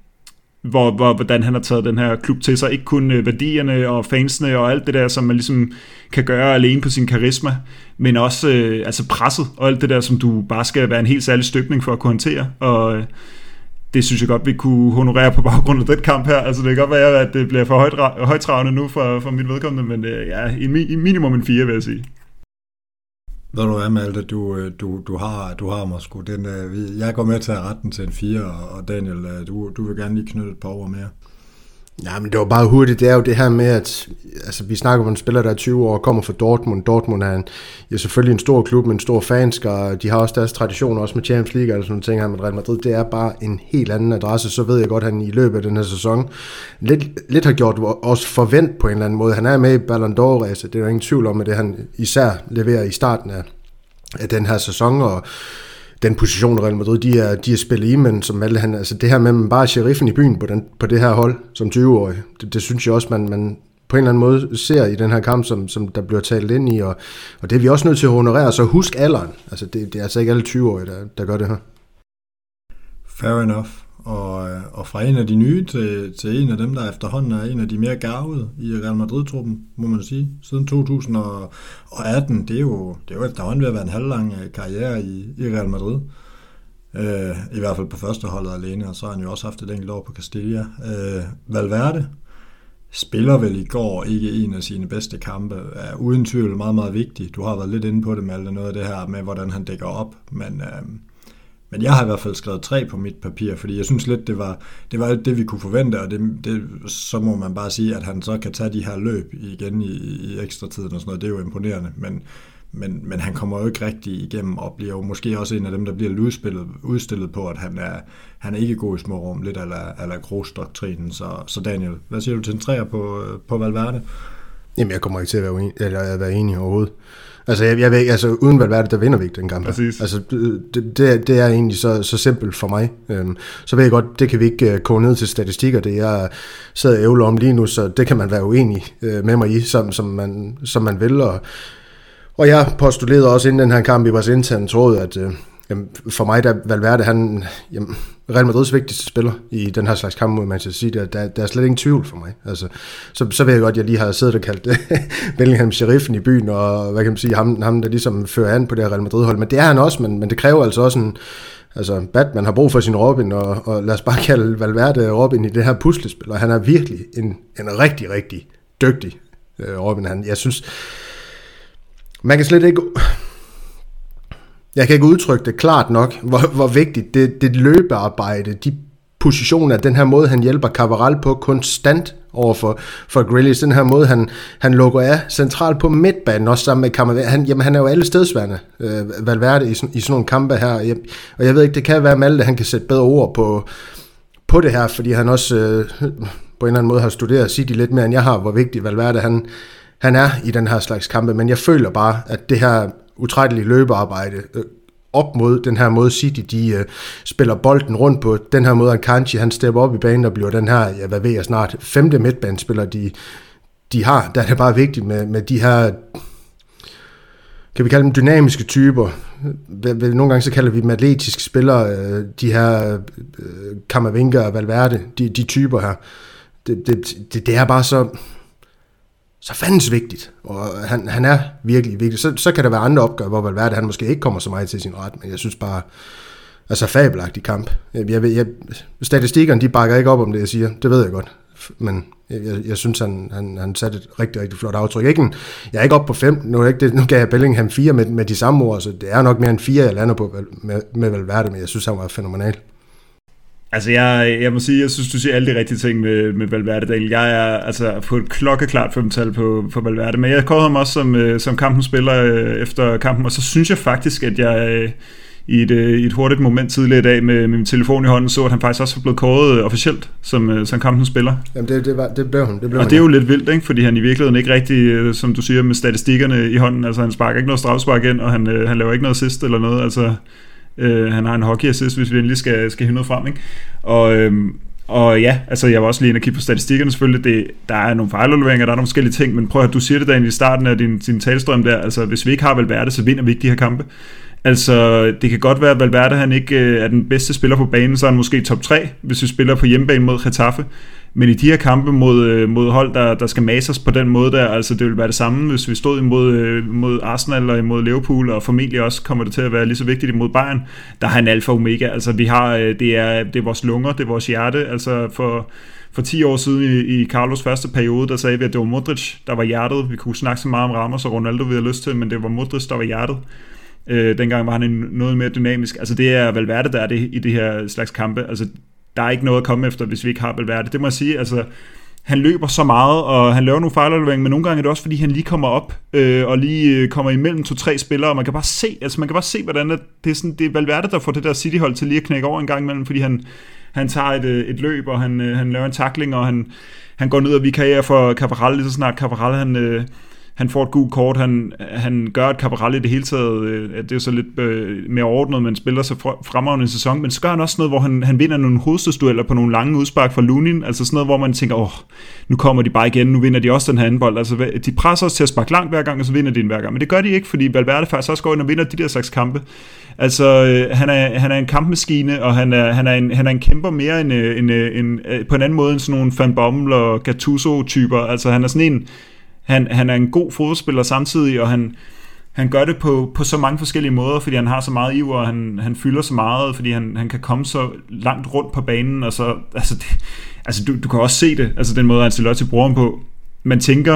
hvor, hvor, hvordan han har taget den her klub til sig. Ikke kun øh, værdierne og fansene og alt det der, som man ligesom kan gøre alene på sin karisma, men også øh, altså presset og alt det der, som du bare skal være en helt særlig støbning for at kunne håndtere. Og øh, det synes jeg godt, vi kunne honorere på baggrund af den kamp her. Altså, det kan godt være, at det bliver for højt, højtravende nu for, for mit vedkommende, men øh, ja, i, i minimum en fire, vil jeg sige. Ved du hvad, Malte, du, du, du har, du har mig sgu. Den, jeg går med til at rette den til en fire, og Daniel, du, du vil gerne lige knytte et par ord mere. Ja, men det var bare hurtigt. Det er jo det her med, at altså, vi snakker om en spiller, der er tyve år og kommer fra Dortmund. Dortmund er en, ja, selvfølgelig en stor klub med en stor fanskare, og de har også deres traditioner, også med Champions League og sådan nogle ting her med Real Madrid. Det er bare en helt anden adresse. Så ved jeg godt, at han i løbet af den her sæson lidt, lidt har gjort os forvent på en eller anden måde. Han er med i Ballon d'Or-ræset. Det er jo ingen tvivl om, at det han især leverer i starten af, af den her sæson, og den position, Real Madrid, de er, de er spillet i, men som alle, han, altså det her med, at man bare er sheriffen i byen på, den, på det her hold som tyve-årig, det, det synes jeg også, man, man på en eller anden måde ser i den her kamp, som, som der bliver talt ind i, og, og det er vi også nødt til at honorere, så husk alderen. Altså det, det er altså ikke alle tyve-årige, der, der gør det her. Fair enough. Og, og fra en af de nye til, til en af dem, der efterhånden er en af de mere garvede i Real Madrid-truppen, må man sige. Siden to tusind og atten, det er jo, det er jo efterhånden ved at være en halvlang karriere i, i Real Madrid. Øh, I hvert fald på første holdet alene, og så har han jo også haft et enkelt år på Castilla. Øh, Valverde spiller vel i går ikke en af sine bedste kampe, er uden tvivl meget, meget vigtig. Du har været lidt inde på det, Malte, noget af det her med, hvordan han dækker op, men... Øh, Men jeg har i hvert fald skrevet tre på mit papir, fordi jeg synes lidt, det var det, var det vi kunne forvente, og det, det, så må man bare sige, at han så kan tage de her løb igen i, i ekstra tiden og sådan noget. Det er jo imponerende, men, men, men han kommer jo ikke rigtig igennem og bliver jo måske også en af dem, der bliver udstillet, udstillet på, at han er, han er ikke god i små rum, lidt ala Kroos-doktrinen. Så, så Daniel, hvad siger du til en træer på, på Valverde? Jamen, jeg kommer ikke til at være, uenig, eller at være enig overhovedet. Altså, jeg, jeg ved ikke, altså, uden Valverde, der vinder vi ikke den kamp. Altså, det, det, det er egentlig så, så simpelt for mig. Øhm, så ved jeg godt, det kan vi ikke uh, koge ned til statistikker, det jeg sidder og ævler om lige nu, så det kan man være uenig uh, med mig i, som, som, man, som man vil. Og, og jeg postulerede også inden den her kamp i vores interne tråd, at uh, jamen, for mig, der Valverde, han jamen, Real Madrids vigtigste spiller i den her slags kamp mod Manchester City, der, der er slet ingen tvivl for mig. Altså, så, så ved jeg godt, at jeg lige har siddet og kaldt Bellingham sheriffen i byen, og hvad kan man sige, ham, ham der ligesom fører an på det her Real Madrid-hold, men det er han også, men, men det kræver altså også en, altså Batman har brug for sin Robin, og, og lad os bare kalde Valverde Robin i det her puslespil, og han er virkelig en, en rigtig, rigtig dygtig uh, Robin. Han, jeg synes, man kan slet ikke... Jeg kan ikke udtrykke det klart nok, hvor, hvor vigtigt det, det løbearbejde, de positioner, den her måde, han hjælper Cabral på konstant over for, for Grealish, den her måde, han, han lukker af centralt på midtbanen, også sammen med Camavinga. Han, jamen, han er jo alle stedsværende, øh, Valverde, i, i sådan nogle kampe her. Jeg, og jeg ved ikke, det kan være Malte, han kan sætte bedre ord på, på det her, fordi han også øh, på en eller anden måde har studeret City lidt mere, end jeg har, hvor vigtig Valverde han, han er i den her slags kampe. Men jeg føler bare, at det her utrættelige løbearbejde øh, op mod den her måde City, de uh, spiller bolden rundt på, den her måde Akanji, han stepper op i banen og bliver den her, ja, hvad ved jeg snart, femte midtbanespiller, de, de har. Der er det bare vigtigt med, med de her, kan vi kalde dem dynamiske typer. Nogle gange så kalder vi dem atletiske spillere, de her uh, Camavinga og Valverde, de, de typer her. Det, det, det, det er bare så... så fandens vigtigt, og han, han er virkelig vigtig. Så, så kan der være andre opgør, hvor Valverde han måske ikke kommer så meget til sin ret, men jeg synes bare, altså fabelagtig kamp. Jeg, jeg, jeg, statistikkerne, de bakker ikke op om det, jeg siger, det ved jeg godt, men jeg, jeg, jeg synes, han, han, han satte et rigtig, rigtig flot aftryk. Ikke en, jeg er ikke oppe på fem, nu, er ikke det, nu gav jeg Bellingham fire med, med de samme ord, så det er nok mere end fire, jeg lander på med, med Valverde, men jeg synes, han var fænomenal. Altså, jeg, jeg må sige, jeg synes, du siger alle de rigtige ting med, med Valverde, Daniel. Jeg er altså på et klokkeklart femtal på, på Valverde, men jeg kårede ham også som, som kampens spiller efter kampen, og så synes jeg faktisk, at jeg i et, i et hurtigt moment tidligere i dag med, med min telefon i hånden, så at han faktisk også var blevet kåret officielt som, som kampens spiller. Jamen, det, det, var, det blev han. Det blev og han, det er jo lidt vildt, ikke? Fordi han i virkeligheden ikke rigtig, som du siger, med statistikkerne i hånden, altså han sparker ikke noget strafspark ind, og han, han laver ikke noget assist eller noget, altså... Uh, han har en hockey-assist, hvis vi endelig skal, skal hive noget frem, ikke? Og, øhm, og ja, altså jeg var også lige inde og kigge på statistikkerne selvfølgelig. Det, der er nogle fejludleveringer, der er nogle forskellige ting, men prøv at du siger det der i starten af din, din talstrøm der, altså hvis vi ikke har Valverde, så vinder vi ikke de her kampe. Altså det kan godt være, at Valverde han ikke er den bedste spiller på banen, så er han måske top tre, hvis vi spiller på hjemmebane mod Getafe. Men i de her kampe mod, mod hold, der, der skal mases på den måde der, altså det vil være det samme, hvis vi stod imod mod Arsenal og imod Liverpool, og formentlig også kommer det til at være lige så vigtigt imod Bayern. Der har en alfa og omega, altså vi har, det er, det er vores lunger, det er vores hjerte, altså for... For ti år siden i, i Carlos første periode, der sagde vi, at det var Modric, der var hjertet. Vi kunne snakke så meget om Ramos og Ronaldo, vi havde lyst til, men det var Modric, der var hjertet. Øh, dengang var han en, noget mere dynamisk. Altså det er Valverde, der er det i det her slags kampe. Altså der er ikke noget at komme efter, hvis vi ikke har Valverde. Det må jeg sige, altså han løber så meget, og han laver nogle fejlafleveringer, men nogle gange er det også, fordi han lige kommer op, øh, og lige kommer imellem to-tre spillere, og man kan bare se, altså man kan bare se, hvordan det er, sådan, det er Valverde, der får det der City-hold til lige at knække over en gang imellem, fordi han, han tager et, et løb, og han, han laver en tackling, og han, han går ned og vikarierer for Cabral, lige så snart Cabral, han... Øh, han får et gult kort, han, han gør et Cabral i det hele taget, øh, det er jo så lidt øh, mere ordnet, men spiller så fremragende en sæson, men så gør han også noget, hvor han, han vinder nogle hovedstødsdueller på nogle lange udspark fra Lunin, altså sådan noget, hvor man tænker, åh, nu kommer de bare igen, nu vinder de også den her anden bold, altså de presser os til at sparke langt hver gang, og så vinder de den hver gang, men det gør de ikke, fordi Valverde faktisk også går ind og vinder de der slags kampe. Altså, øh, han, er, han er en kampmaskine, og han er, han er, en, han er en kæmper mere end, en, en, en, på en anden måde end sådan nogle Van Bommel og Gattuso-typer, altså han er sådan en Han, han er en god fodboldspiller samtidig, og han, han gør det på, på så mange forskellige måder, fordi han har så meget iver, og han, han fylder så meget, fordi han, han kan komme så langt rundt på banen, og så, altså, det, altså du, du kan også se det, altså den måde, Ancelotti bruger ham på. Man tænker,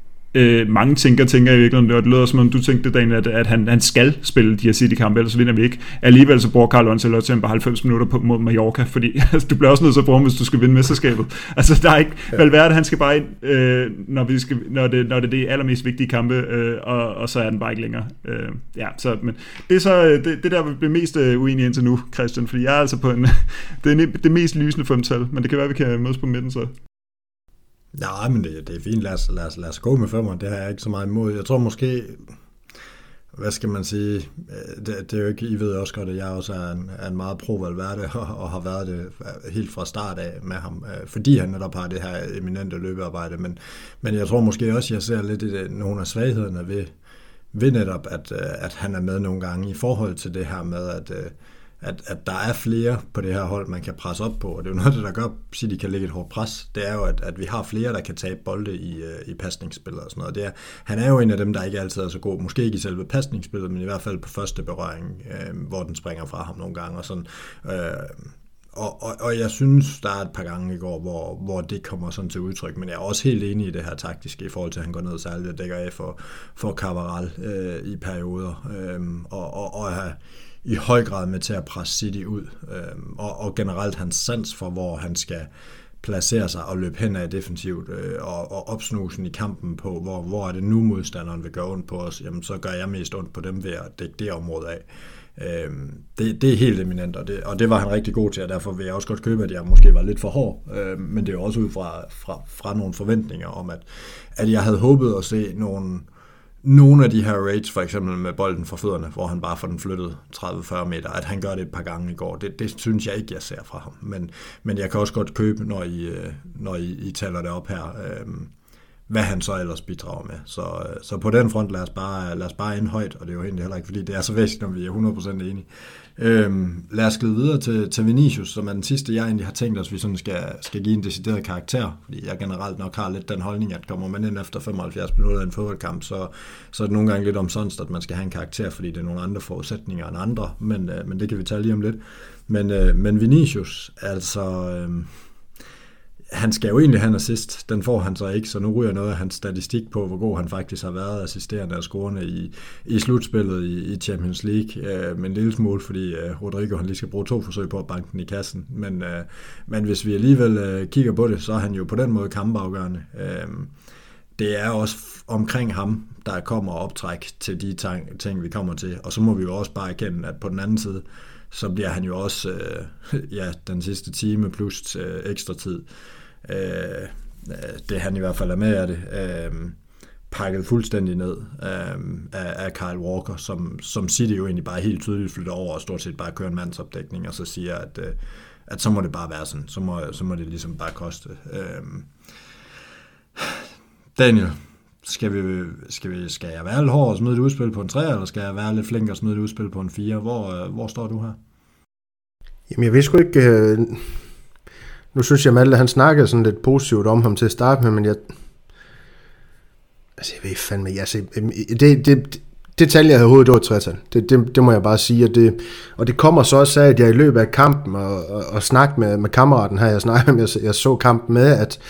øh, mange tænker, tænker i virkeligheden, og det lyder som om du tænkte, Daniel, at, at han, han skal spille de her City-kampe, ellers vinder vi ikke. Alligevel så bruger Carlo Ancelotti bare halvfems minutter på, mod Mallorca, fordi altså, du bliver også nødt til at bruge ham, hvis du skal vinde mesterskabet. Altså der er ikke, ja. Valverde, han skal bare ind, øh, når, vi skal, når, det, når det er det allermest vigtige kampe, øh, og, og så er den bare ikke længere. Øh, ja, så, men det er så det, det der vi bliver mest uenige indtil nu, Christian, fordi jeg er altså på en, det, er det mest lysende femtal, men det kan være, vi kan mødes på midten så. Ja, men det, det er fint. Lad os, lad, os, lad os gå med femmer. Det har jeg ikke så meget imod. Jeg tror måske, hvad skal man sige, det, det er jo ikke, I ved også godt, at jeg også er en, er en meget pro-Valverde, og, og har været det helt fra start af med ham, fordi han netop har det her eminente løbearbejde. Men, men jeg tror måske også, jeg ser lidt i det, nogle af svaghederne ved, ved netop, at, at han er med nogle gange i forhold til det her med, at At, at der er flere på det her hold, man kan presse op på, og det er jo noget af det, der gør, at de kan lægge et hårdt pres. Det er jo, at, at vi har flere, der kan tabe bolde i, i pasningsspillet og sådan noget. Det er, han er jo en af dem, der ikke altid er så god, måske ikke i selve pasningsspillet, men i hvert fald på første berøring, øh, hvor den springer fra ham nogle gange. Og sådan. Øh, Og, og, og jeg synes, der er et par gange i går, hvor, hvor det kommer sådan til udtryk, men jeg er også helt enig i det her taktiske, i forhold til, at han går ned særligt og dækker af for, for Cabral øh, i perioder, øh, og, og, og er i høj grad med til at presse City ud, øh, og, og generelt hans sans for, hvor han skal placere sig og løbe hen af defensivt, øh, og, og opsnusen i kampen på, hvor, hvor er det nu modstanderen vil gøre ondt på os, jamen så gør jeg mest ondt på dem ved at dække det område af. Øhm, det, det er helt eminent, og det, og det var han rigtig god til, og derfor vil jeg også godt købe, at jeg måske var lidt for hård, øhm, men det er også ud fra, fra, fra nogle forventninger om, at, at jeg havde håbet at se nogle, nogle af de her raids, for eksempel med bolden for fødderne, hvor han bare får den flyttet tredive til fyrre meter, at han gør det et par gange i går. Det, det synes jeg ikke, jeg ser fra ham, men, men jeg kan også godt købe, når I, når I, I taler det op her, øhm, hvad han så ellers bidrager med. Så, så på den front, lad os bare, lad os bare ind højt, og det er jo egentlig heller ikke, fordi det er så væsentligt, når vi er hundrede procent enige. Øhm, lad os glide videre til, til Vinicius, som er den sidste, jeg egentlig har tænkt os, vi sådan skal, skal give en decideret karakter, fordi jeg generelt nok har lidt den holdning, at kommer man ind efter femoghalvfjerds minutter af en fodboldkamp, så, så er det nogle gange lidt omsonst, at man skal have en karakter, fordi det er nogle andre forudsætninger end andre, men, øh, men det kan vi tage lige om lidt. Men, øh, men Vinicius, altså... Øh, han skal jo egentlig have en assist, den får han så ikke, så nu ryger noget af hans statistik på, hvor god han faktisk har været assisterende og scorende i, i slutspillet i, i Champions League, øh, men en lille smule, fordi øh, Rodrigo han lige skal bruge to forsøg på at banke den i kassen, men, øh, men hvis vi alligevel øh, kigger på det, så er han jo på den måde kampafgørende. Øh, det er også omkring ham, der kommer optræk til de ting, vi kommer til, og så må vi jo også bare erkende, at på den anden side, så bliver han jo også øh, ja, den sidste time plus øh, ekstra tid. Øh, det han i hvert fald er med af det, øh, pakket fuldstændig ned øh, af, af Kyle Walker, som, som City jo egentlig bare helt tydeligt flytter over og stort set bare kører en mandsopdækning, og så siger, at, øh, at så må det bare være sådan, så må, så må det ligesom bare koste. Øh, Daniel, skal, vi, skal, vi, skal jeg være lidt hård og smide et udspil på en tre, eller skal jeg være lidt flink og smide et udspil på en fire? Hvor, øh, hvor står du her? Jamen jeg ved sgu ikke... Øh... Nu synes jeg, Malte, han snakkede sådan lidt positivt om ham til at starte med, men jeg... Altså, jeg ved fandme... Altså, det, det, det tal, jeg havde hovedet, det var tretal. Det, det, det må jeg bare sige. Og det, og det kommer så også af, at jeg i løbet af kampen og, og, og snakkede med, med kammeraten her, jeg snakkede med, jeg, jeg så kampen med, at...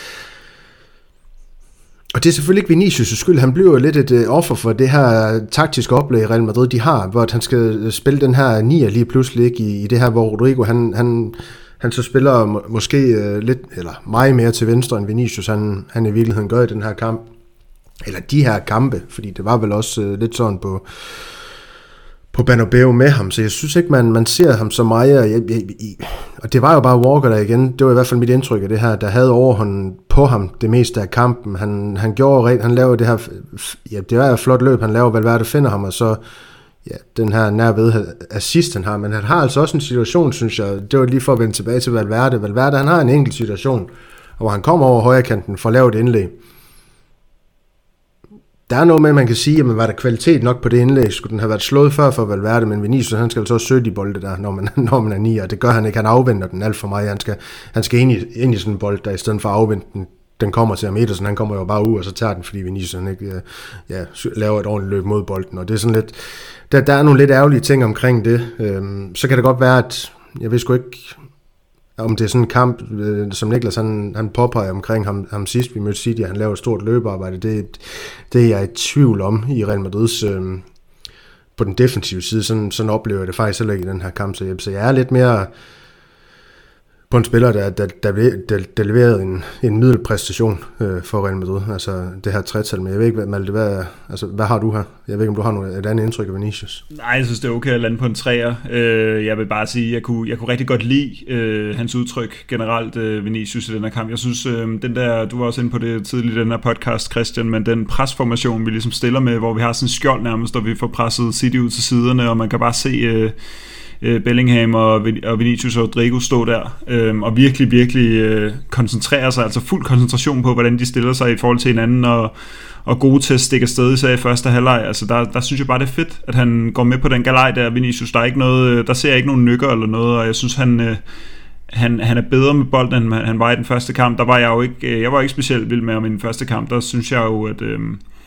Og det er selvfølgelig ikke Vinicius' skyld. Han bliver jo lidt et uh, offer for det her taktiske oplæg, Real Madrid de har, hvor han skal spille den her nier lige pludselig ikke, i, i det her, hvor Rodrigo, han... han Han så spiller må, måske øh, lidt, eller meget mere til venstre end Vinicius, han, han i virkeligheden gør i den her kamp. Eller de her kampe, fordi det var vel også øh, lidt sådan på, på Bernabeu med ham, så jeg synes ikke, man, man ser ham så meget. Og, jeg, jeg, jeg, og det var jo bare Walker der igen, det var i hvert fald mit indtryk af det her, der havde overhånden på ham det meste af kampen. Han, han gjorde rent, han lavede det her, ja, det var et flot løb, han laver, Valverde finder ham, og så ja, den her nærved assist han har, men han har altså også en situation, synes jeg, det var lige for at vende tilbage til Valverde. Valverde, han har en enkelt situation, hvor han kommer over højrekanten for at lave et indlæg. Der er noget med, man kan sige, at var der kvalitet nok på det indlæg, skulle den have været slået før for Valverde, men Vinicius, han skal altså også søge de bolde der, når man, når man er ni, og det gør han ikke, han afventer den alt for meget, han skal, han skal ind, i, ind i sådan en bold der, i stedet for at afvente den, den kommer til ham, Ederson, han kommer jo bare ud, og så tager den, fordi Vinicius han ikke ja, laver et ordentligt løb mod bolden, og det er sådan lidt, der, der er nogle lidt ærgerlige ting omkring det, øhm, så kan det godt være, at, jeg ved sgu ikke, om det er sådan en kamp, øh, som Niklas han, han påpeger omkring ham, ham sidst, vi mødte City, han laver et stort løbearbejde, det, det er jeg i tvivl om i Real Madrids, øh, på den defensive side, sådan, sådan oplever jeg det faktisk heller ikke i den her kamp, så, så jeg er lidt mere på en spiller, der, der, der, der, der leverede en, en middelpræstation øh, for Real Madrid, altså det her tretal, men jeg ved ikke, Malte, hvad, altså, hvad har du her? Jeg ved ikke, om du har noget, et andet indtryk af Vinicius? Nej, jeg synes, det er okay at lande på en træer. Øh, jeg vil bare sige, jeg kunne, jeg kunne rigtig godt lide øh, hans udtryk generelt, øh, Vinicius, i den her kamp. Jeg synes, øh, den der, du var også inde på det tidligt i den her podcast, Christian, men den presformation, vi ligesom stiller med, hvor vi har sådan en skjold nærmest, og vi får presset City ud til siderne, og man kan bare se... Øh, Bellingham og Vinicius og Rodrigo stå der øhm, og virkelig, virkelig øh, koncentrere sig, altså fuld koncentration på, hvordan de stiller sig i forhold til hinanden, og, og gode til at stikke afsted, især i første halvleg. Altså der, der synes jeg bare, det er fedt, at han går med på den galej der, Vinicius. Der er ikke noget, der ser jeg ikke nogen nykker eller noget, og jeg synes, han... Øh, Han, han er bedre med bolden, end han var i den første kamp. Der var jeg jo ikke, jeg var ikke specielt vild med ham i den første kamp. Der synes jeg jo, at... Øh,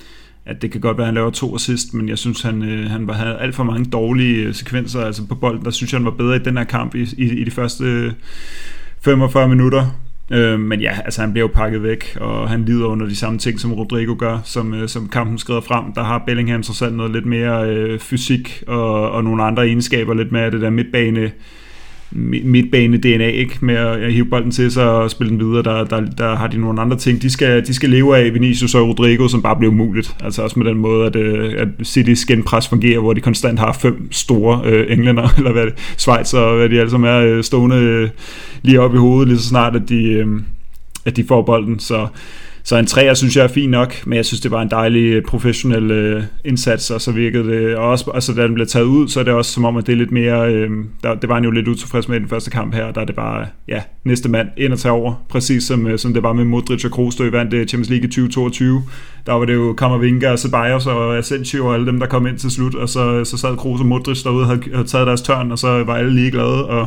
at det kan godt være, at han laver to assist, men jeg synes, han, øh, han var, havde alt for mange dårlige øh, sekvenser altså på bolden. Der synes jeg, han var bedre i den her kamp i, i, i de første øh, femogfyrre minutter. Øh, men ja, altså han bliver jo pakket væk, og han lider under de samme ting, som Rodrigo gør, som, øh, som kampen skrider frem. Der har Bellingham trods alt noget lidt mere øh, fysik og, og nogle andre egenskaber, lidt mere af det der midtbane midtbane D N A, ikke, med at hive bolden til sig og spille den videre. Der, der, der har de nogle andre ting. De skal, de skal leve af Vinicius og Rodrigo, som bare bliver umuligt. Altså også med den måde, at, at Citys genpres fungerer, hvor de konstant har fem store øh, englænder, eller hvad det, Schweiz, og hvad de alle sammen er, øh, stående øh, lige op i hovedet, lige så snart, at de, øh, at de får bolden. Så Så en træer synes jeg er fint nok, men jeg synes, det var en dejlig professionel øh, indsats, og så virkede det, og også, altså, da den blev taget ud, så er det også som om, at det er lidt mere, øh, der, det var han jo lidt utilfreds med i den første kamp her, der er det bare, ja, næste mand ind og tage over, præcis som, øh, som det var med Modric og Kroos, der vandt det Champions League i tyve toogtyve, der var det jo Kammervinga og Ceballos og Asensio og alle dem, der kom ind til slut, og så, så sad Kroos og Modric derude og havde, havde taget deres tørn, og så var alle lige glade, og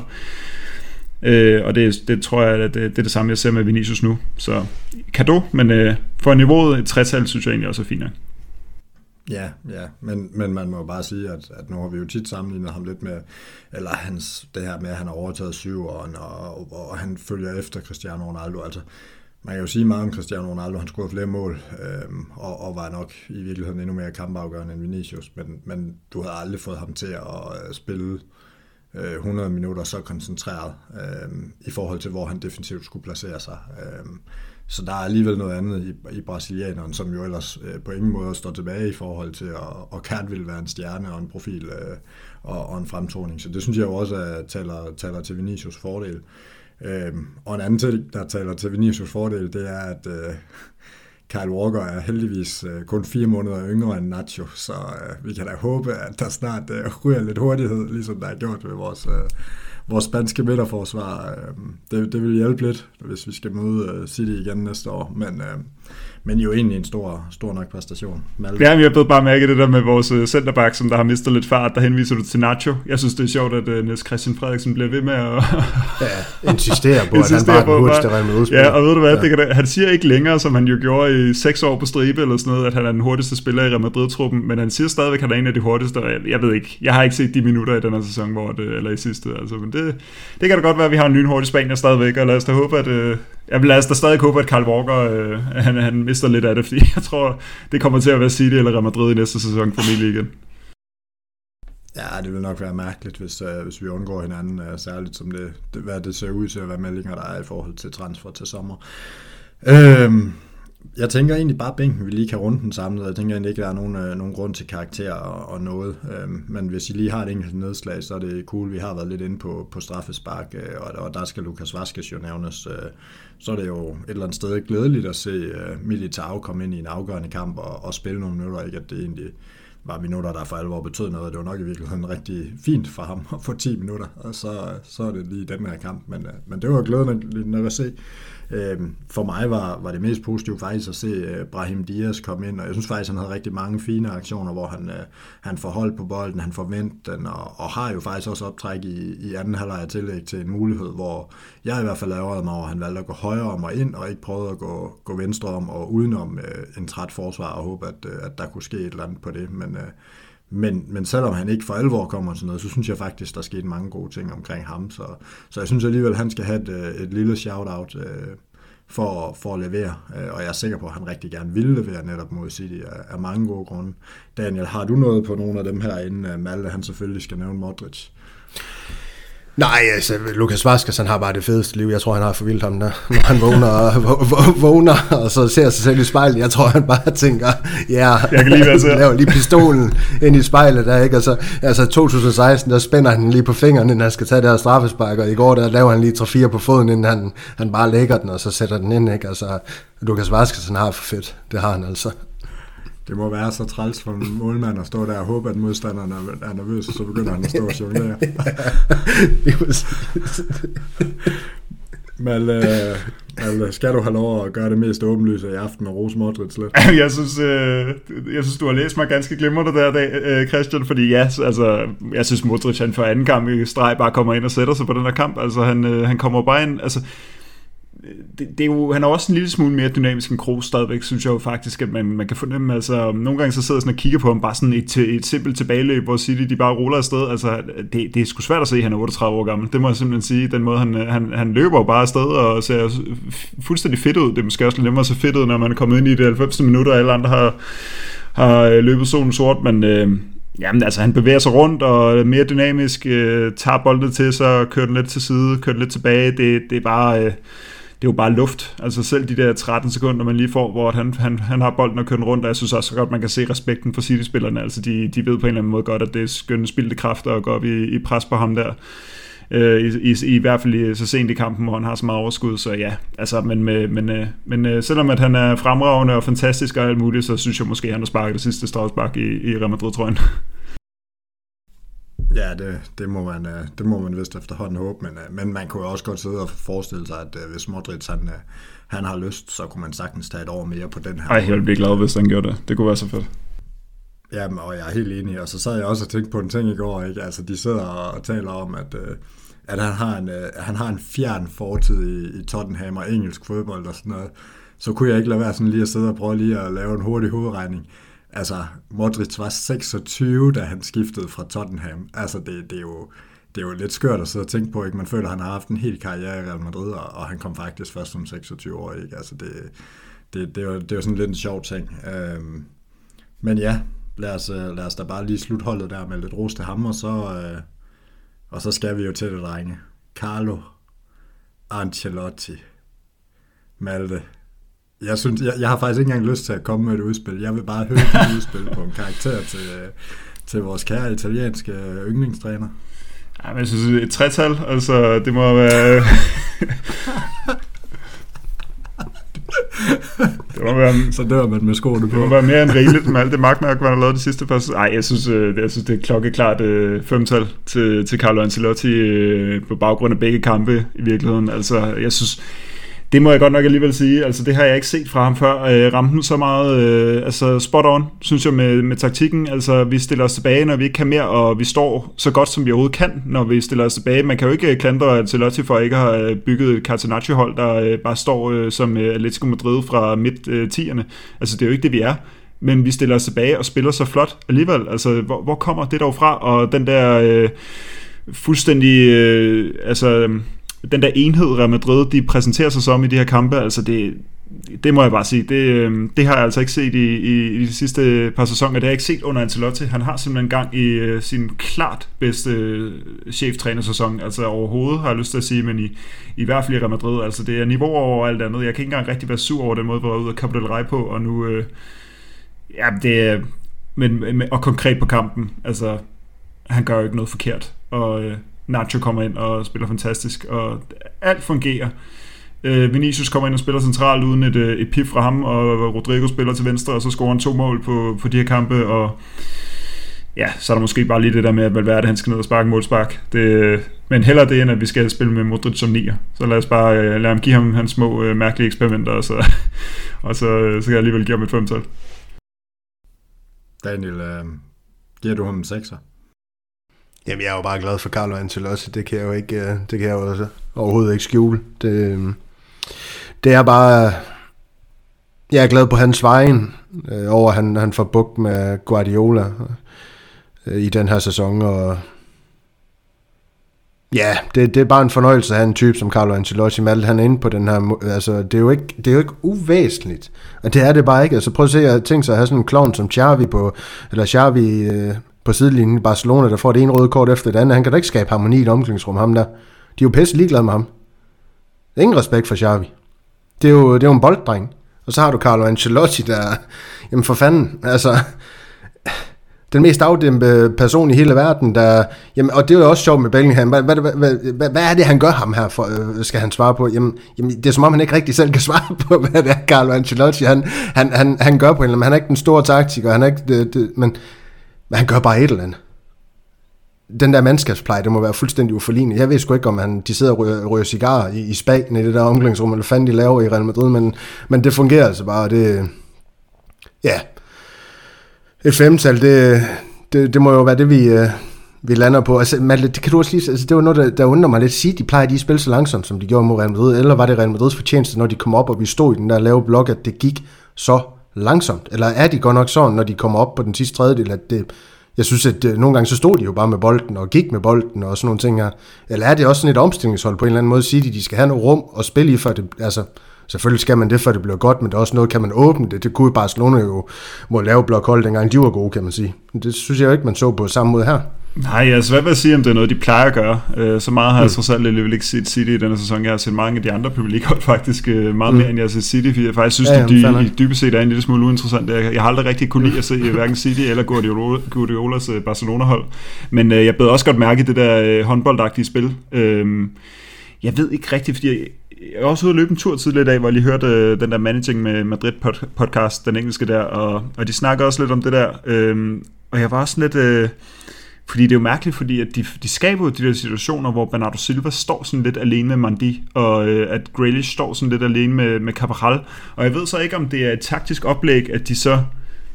Øh, og det, det tror jeg, at det, det er det samme, jeg ser med Vinicius nu. Så cadeau, men øh, for niveauet et tretal, synes jeg egentlig også er fint. Ja, ja, men, men man må jo bare sige, at, at nu har vi jo tit sammenlignet ham lidt med, eller hans, det her med, at han har overtaget syveren, og, og, og han følger efter Cristiano Ronaldo. Altså, man kan jo sige meget om Cristiano Ronaldo, han scorede flere mål, øh, og, og var nok i virkeligheden endnu mere kampafgørende end Vinicius, men, men du havde aldrig fået ham til at spille hundrede minutter så koncentreret øh, i forhold til, hvor han defensivt skulle placere sig. Øh, så der er alligevel noget andet i, i brasilianeren, som jo ellers øh, på ingen måde står tilbage i forhold til at og Kart vil være en stjerne og en profil øh, og, og en fremtoning. Så det synes jeg jo også at taler, taler til Vinicius' fordel. Øh, og en anden ting, der taler til Vinicius' fordel, det er, at øh, Kyle Walker er heldigvis øh, kun fire måneder yngre end Nacho, så øh, vi kan da håbe, at der snart øh, ryger lidt hurtighed, ligesom der er gjort ved vores, øh, vores spanske midterforsvar. Øh, det, det vil hjælpe lidt, hvis vi skal møde øh, City igen næste år, men, øh, men jo egentlig en stor, stor nok præstation. Malte. Ja, vi har blevet bare mærket det der med vores uh, centerback, som der har mistet lidt fart, der henviser du til Nacho. Jeg synes, det er sjovt, at uh, Niels Christian Frederiksen bliver ved med at ja, insistere på, at han bare den hurtigste Real Madrid-spiller. Ja, og ved du hvad, ja. det kan da, han siger ikke længere, som han jo gjorde i seks år på stribe, eller sådan noget, at han er den hurtigste spiller i Real Madrid-truppen, men han siger stadigvæk, at han er en af de hurtigste, og jeg, jeg ved ikke, jeg har ikke set de minutter i den her sæson, hvor det, eller i sidste, altså, men det, det kan da godt være, at vi har en lynhurtig Spanier stadigvæk, og lad os da håbe, at uh, jeg vil lade os da stadig håbe, at Kyle Walker, uh, han, han mister lidt af det, fordi jeg tror, det kommer til at være City eller Real Madrid i næste sæson formentlig igen. Ja, det vil nok være mærkeligt, hvis, uh, hvis vi undgår hinanden, uh, særligt som det, det, hvad det ser ud til at være meldinger, der er i forhold til transfer til sommer. Øhm, jeg tænker egentlig bare, bænken vi lige kan runde den samlet. Jeg tænker egentlig ikke, der er nogen, uh, nogen grund til karakter og, og noget. Øhm, men hvis I lige har et enkelt nedslag, så er det cool. Vi har været lidt inde på, på straffespark, uh, og, og der skal Lucas Vazquez jo nævnes. Uh, så er det jo et eller andet sted glædeligt at se uh, Militao komme ind i en afgørende kamp og, og spille nogle minutter. Ikke at det egentlig var minutter, der for alvor betød noget. Det var nok i virkeligheden rigtig fint for ham at få ti minutter, og så, så er det lige den her kamp. Men, uh, men det var glædeligt nok at se. For mig var, var det mest positivt faktisk at se Brahim Diaz komme ind, og jeg synes faktisk, han havde rigtig mange fine aktioner, hvor han, han får hold på bolden, han får vendt den, og, og har jo faktisk også optræk i, i anden halvleg af tillæg til en mulighed, hvor jeg i hvert fald ærgerede mig over, at han valgte at gå højere om og ind, og ikke prøvede at gå, gå venstre om og udenom øh, en træt forsvar, og håbe, at, at der kunne ske et eller andet på det, men... Øh, Men, men selvom han ikke for alvor kommer sådan noget, så synes jeg faktisk, der skete mange gode ting omkring ham. Så, så jeg synes alligevel, han skal have et, et lille shout-out øh, for, for at levere. Og jeg er sikker på, at han rigtig gerne vil levere netop mod City af, af mange gode grunde. Daniel, har du noget på nogle af dem her, inden Malte han selvfølgelig skal nævne Modric? Nej, altså, Lucas Vazquez, han har bare det fedeste liv. Jeg tror, han har forvildt ham der, når han vågner og, vågner, og så ser sig selv i spejlet. Jeg tror, han bare tænker, ja, yeah, jeg kan lige være så. Laver lige pistolen ind i spejlet der, ikke? Altså, altså to tusind og seksten, der spænder han lige på fingeren, inden han skal tage det her straffespark, og i går der laver han lige tre fire på foden, inden han, han bare lægger den, og så sætter den ind, ikke? Altså, Lucas Vazquez, han har for fedt. Det har han altså. Det må være så træls for en målmand at stå der og håbe, at modstanderen er nervøs, og så begynder han at stå og jonglere. Men øh, skal du have lov at gøre det mest åbenlyse i aften og rose Modric lidt? Jeg synes, øh, jeg synes, du har læst mig ganske glimrende der dag, øh, Christian, fordi ja, altså, jeg synes Modric, han for anden kamp i streg bare kommer ind og sætter sig på den her kamp. Altså, han, øh, han kommer bare ind, altså, det, det er jo, han er også en lille smule mere dynamisk end Kroos stadigvæk, synes jeg jo faktisk, at man, man kan fornemme, altså nogle gange så sidder jeg sådan og kigger på ham, bare sådan et, et simpelt tilbageløb, hvor City de bare ruller afsted, altså det, det er sgu svært at se, at han er otteogtredive år gammel, det må jeg simpelthen sige, den måde han, han, han løber jo bare afsted og ser fuldstændig fedt ud, det er måske også lidt nemmere at se fedt ud, når man er kommet ind i de halvfems minutter, og alle andre har, har løbet solen sort, men øh, jamen altså han bevæger sig rundt og er mere dynamisk, øh, tager bolden til sig, kører den lidt til side, kører den lidt tilbage, det, det er bare... Øh, det er jo bare luft. Altså selv de der tretten sekunder, man lige får, hvor han, han, han har bolden og kører den rundt, og jeg synes også så godt, man kan se respekten for City-spillerne. Altså de, de ved på en eller anden måde godt, at det er skønne spildte kræfter at gå op i, i pres på ham der. Øh, i, i, I hvert fald i, så sent i kampen, hvor han har så meget overskud, så ja. Altså, men men, men, men selvom at han er fremragende og fantastisk og alt muligt, så synes jeg måske, at han har sparket det sidste straffespark i, i Real Madrid-trøjen. Ja, det, det, må man, det må man vist efterhånden håbe, men, men man kunne også godt sidde og forestille sig, at hvis Modric han, han har lyst, så kunne man sagtens tage et år mere på den her. Ej, jeg ville blive glad, hvis han gjorde det. Det kunne være så fedt. Jamen, og jeg er helt enig, og så sad jeg også og tænkte på en ting i går, ikke? Altså, de sidder og taler om, at, at han, har en, han har en fjern fortid i, i Tottenham og engelsk fodbold og sådan noget. Så kunne jeg ikke lade være sådan lige at sidde og prøve lige at lave en hurtig hovedregning. Altså, Modric var seksogtyve, da han skiftede fra Tottenham. Altså, det, det, er jo, det er jo lidt skørt at sidde og tænke på, ikke? Man føler, at han har haft en hel karriere i Real Madrid, og, og han kom faktisk først som seksogtyve år, ikke? Altså, det, det, det, er jo, det er jo sådan lidt en sjov ting. Øhm, men ja, lad os, lad os da bare lige slutte holdet der med lidt ros til ham, og så, øh, og så skal vi jo til det, drenge. Carlo Ancelotti. Malte. Jeg, synes, jeg, jeg har faktisk ikke engang lyst til at komme med et udspil. Jeg vil bare høre et udspil på en karakter til, til vores kære italienske yndlingstræner. Ja, men jeg synes, et tretal, altså det må være... det må være... Så dør man med skoene på. Det må være mere end rigeligt med alt det magtmærke, man har lavet de sidste par... Ej, jeg synes, jeg synes det er klokkeklart øh, femtal til, til Carlo Ancelotti øh, på baggrund af begge kampe i virkeligheden. Altså, jeg synes... Det må jeg godt nok alligevel sige, altså det har jeg ikke set fra ham før, øh, ramte så meget, øh, altså spot on, synes jeg med, med taktikken, altså vi stiller os tilbage, når vi ikke kan mere, og vi står så godt, som vi overhovedet kan, når vi stiller os tilbage. Man kan jo ikke klandre Ancelotti for at ikke have bygget et Catenaccio-hold, der øh, bare står øh, som Atletico Madrid fra midt-tierne, altså det er jo ikke det, vi er, men vi stiller os tilbage og spiller så flot alligevel, altså hvor, hvor kommer det dog fra, og den der øh, fuldstændig, øh, altså... den der enhed, Real Madrid, de præsenterer sig som i de her kampe, altså det, det må jeg bare sige, det, det har jeg altså ikke set i, i, i de sidste par sæsoner, det har jeg ikke set under Ancelotti. Han har simpelthen gang i uh, sin klart bedste cheftrænersæson, altså overhovedet har jeg lyst til at sige, men i, i hvert fald i Real Madrid, altså det er niveau over alt andet. Jeg kan ikke engang rigtig være sur over den måde, hvor jeg var ude og Copa del Rey på, og nu, uh, ja, det er, men, og konkret på kampen, altså han gør jo ikke noget forkert, og uh, Nacho kommer ind og spiller fantastisk, og alt fungerer. Øh, Vinicius kommer ind og spiller centralt uden et, et pip fra ham, og Rodrigo spiller til venstre, og så scorer han to mål på, på de her kampe, og ja, så er der måske bare lige det der med, at Valverde han skal ned og sparke målspark. Det, men hellere det, end at vi skal spille med Modric som nier. Så lad os bare uh, lade ham give ham hans små uh, mærkelige eksperimenter, og så, og så, så kan jeg alligevel give ham et femtal. Daniel, øh, giver du ham en sekser? Jamen, jeg er jo bare glad for Carlo Ancelotti. Det kan jeg jo ikke, det kan jeg jo altså overhovedet ikke skjule. Det, det er bare... Jeg er glad på hans vejen øh, over, at han, han får bugt med Guardiola øh, i den her sæson. Og ja, det, det er bare en fornøjelse at have en type som Carlo Ancelotti. Malte, han er inde på den her... Altså, det er jo ikke, det er jo ikke uvæsentligt. Og det er det bare ikke. Altså, prøv at se, at tænke sig at have sådan en klovn som Xavi på... Eller Xavi... Øh, på sidelinjen i Barcelona, der får det ene røde kort efter det andet. Han kan da ikke skabe harmoni i et omklædningsrum, ham der. De er jo pisse ligeglade med ham. Ingen respekt for Xavi. Det er jo, det er jo en bolddreng. Og så har du Carlo Ancelotti, der... Jamen for fanden, altså... Den mest afdæmpede person i hele verden, der... Jamen, og det er jo også sjovt med Bellingham. Hvad, hvad, hvad, hvad, hvad er det, han gør ham her for, skal han svare på? Jamen, jamen, det er som om, han ikke rigtig selv kan svare på, hvad det er, Carlo Ancelotti, han, han, han, han gør på en eller anden. Han er ikke den store taktiker, han er ikke... Det, det, men... Men han gør bare et eller andet. Den der mandskabspleje, det må være fuldstændig uforlignet. Jeg ved sgu ikke, om han, de sidder og ryger, ryger cigarer i, i Spanien i det der omklædningsrum, eller fanden de laver i Real Madrid, men, men det fungerer altså bare. Det, ja, et femtal, det, det, det må jo være det, vi, vi lander på. Altså, Malte, det kan du også lige, altså, det var noget, der, der undrer mig lidt. Sige, de plejer de at spille så langsomt, som de gjorde mod Real Madrid, eller var det Real Madrids fortjeneste, når de kom op, og vi stod i den der lave blok, at det gik så langsomt? Eller er de godt nok sådan, når de kommer op på den sidste tredjedel, at det, jeg synes, at det, nogle gange så stod de jo bare med bolden, og gik med bolden, og sådan nogle ting her. Eller er det også sådan et omstillingshold på en eller anden måde, at sige, at de skal have noget rum og spille i, for det, altså, selvfølgelig skal man det, for det bliver godt, men det er også noget, kan man åbne det. Det kunne Barcelona jo må lave blokhold, dengang de var gode, kan man sige. Det synes jeg jo ikke, man så på samme måde her. Nej, altså hvad vil jeg sige, om det er noget, de plejer at gøre? Uh, så meget har jeg trods alt alligevel ikke set City i denne sæson. Jeg har set mange af de andre Premier League-hold faktisk uh, meget mm. mere, end jeg har set City, fordi jeg faktisk synes, ja, at de, de dybest set er en lille smule uinteressant. Jeg, jeg har aldrig rigtig kunne lide at se hverken City eller Guardiola, Guardiolas uh, Barcelona-hold. Men uh, jeg bed også godt mærke det der uh, håndboldagtige spil. Uh, jeg ved ikke rigtigt, fordi jeg, jeg er også ude at løbe en tur tidligere i dag, hvor jeg lige hørte uh, den der Managing med Madrid podcast, den engelske der, og, og de snakker også lidt om det der. Uh, og jeg var også lidt... Uh, Fordi det er jo mærkeligt, fordi at de, de skaber jo de der situationer, hvor Bernardo Silva står sådan lidt alene med Mandi, og øh, at Grealish står sådan lidt alene med, med Cabral. Og jeg ved så ikke, om det er et taktisk oplæg, at de så...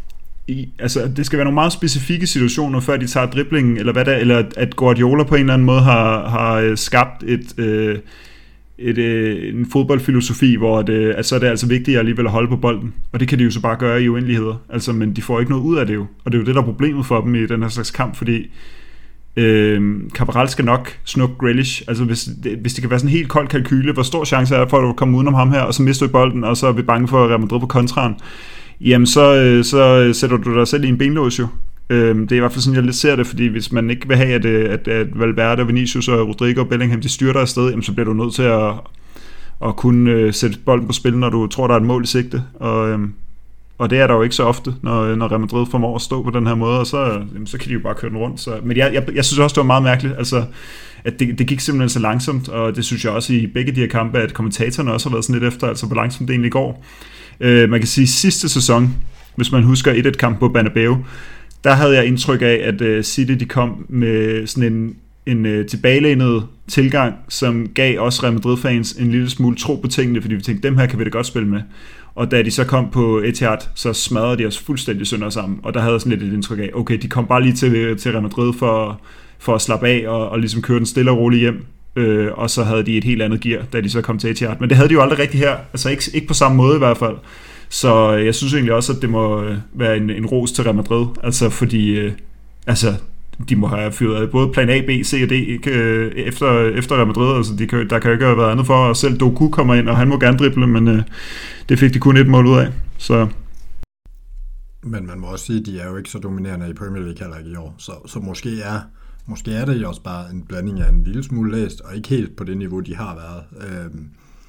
I, altså, det skal være nogle meget specifikke situationer, før de tager driblingen, eller hvad der, eller at Guardiola på en eller anden måde har, har skabt et... Øh, Et, øh, en fodboldfilosofi, hvor det, altså, så er det altså vigtigt alligevel at holde på bolden. Og det kan de jo så bare gøre i uendeligheder. Altså, men de får ikke noget ud af det jo. Og det er jo det, der er problemet for dem i den her slags kamp, fordi øh, Cabral skal nok snukke Grealish. Altså, hvis det, hvis det kan være sådan en helt kold kalkyle, hvor stor chance er for at du komme udenom ham her, og så mister du bolden, og så er vi bange for at Real Madrid på kontraen, jamen så, øh, så sætter du dig selv i en benlås jo. Det er i hvert fald sådan, jeg lidt ser det, fordi hvis man ikke vil have, at, at, at Valverde, Vinicius og Rodrigo og Bellingham, de styrter afsted, jamen, så bliver du nødt til at, at kunne uh, sætte bolden på spil, når du tror, der er et mål i sigte. Og, um, og det er der jo ikke så ofte, når, når Real Madrid formår at stå på den her måde, og så, jamen, så kan de jo bare køre den rundt. Så, men jeg, jeg, jeg synes også, det var meget mærkeligt, altså, at det, det gik simpelthen så langsomt, og det synes jeg også i begge de her kampe, at kommentatorerne også har været sådan lidt efter, altså hvor langsomt det egentlig går. Uh, man kan sige, sidste sæson, hvis man husker et et-kamp på Bernabeu, der havde jeg indtryk af, at City de kom med sådan en, en tilbagelænet tilgang, som gav os Real Madrid-fans en lille smule tro på tingene, fordi vi tænkte, dem her kan vi da godt spille med. Og da de så kom på Etihad, så smadrede de os fuldstændig sønder sammen, og der havde jeg sådan lidt et indtryk af, okay, de kom bare lige til, til Real Madrid for, for at slappe af og, og ligesom køre den stille og roligt hjem, øh, og så havde de et helt andet gear, da de så kom til Etihad. Men det havde de jo aldrig rigtigt her, altså ikke, ikke på samme måde i hvert fald. Så jeg synes egentlig også, at det må være en, en ros til Real Madrid, altså fordi øh, altså, de må have fyret både plan A, B, C og D ikke, øh, efter, efter Real Madrid, altså de kan, der kan jo ikke have været andet for, og selv Doku kommer ind, og han må gerne drible, men øh, det fik de kun et mål ud af. Så. Men man må også sige, at de er jo ikke så dominerende i Premier League heller ikke i år, så, så måske, er, måske er det også bare en blanding af en lille smule læst, og ikke helt på det niveau, de har været. Øhm,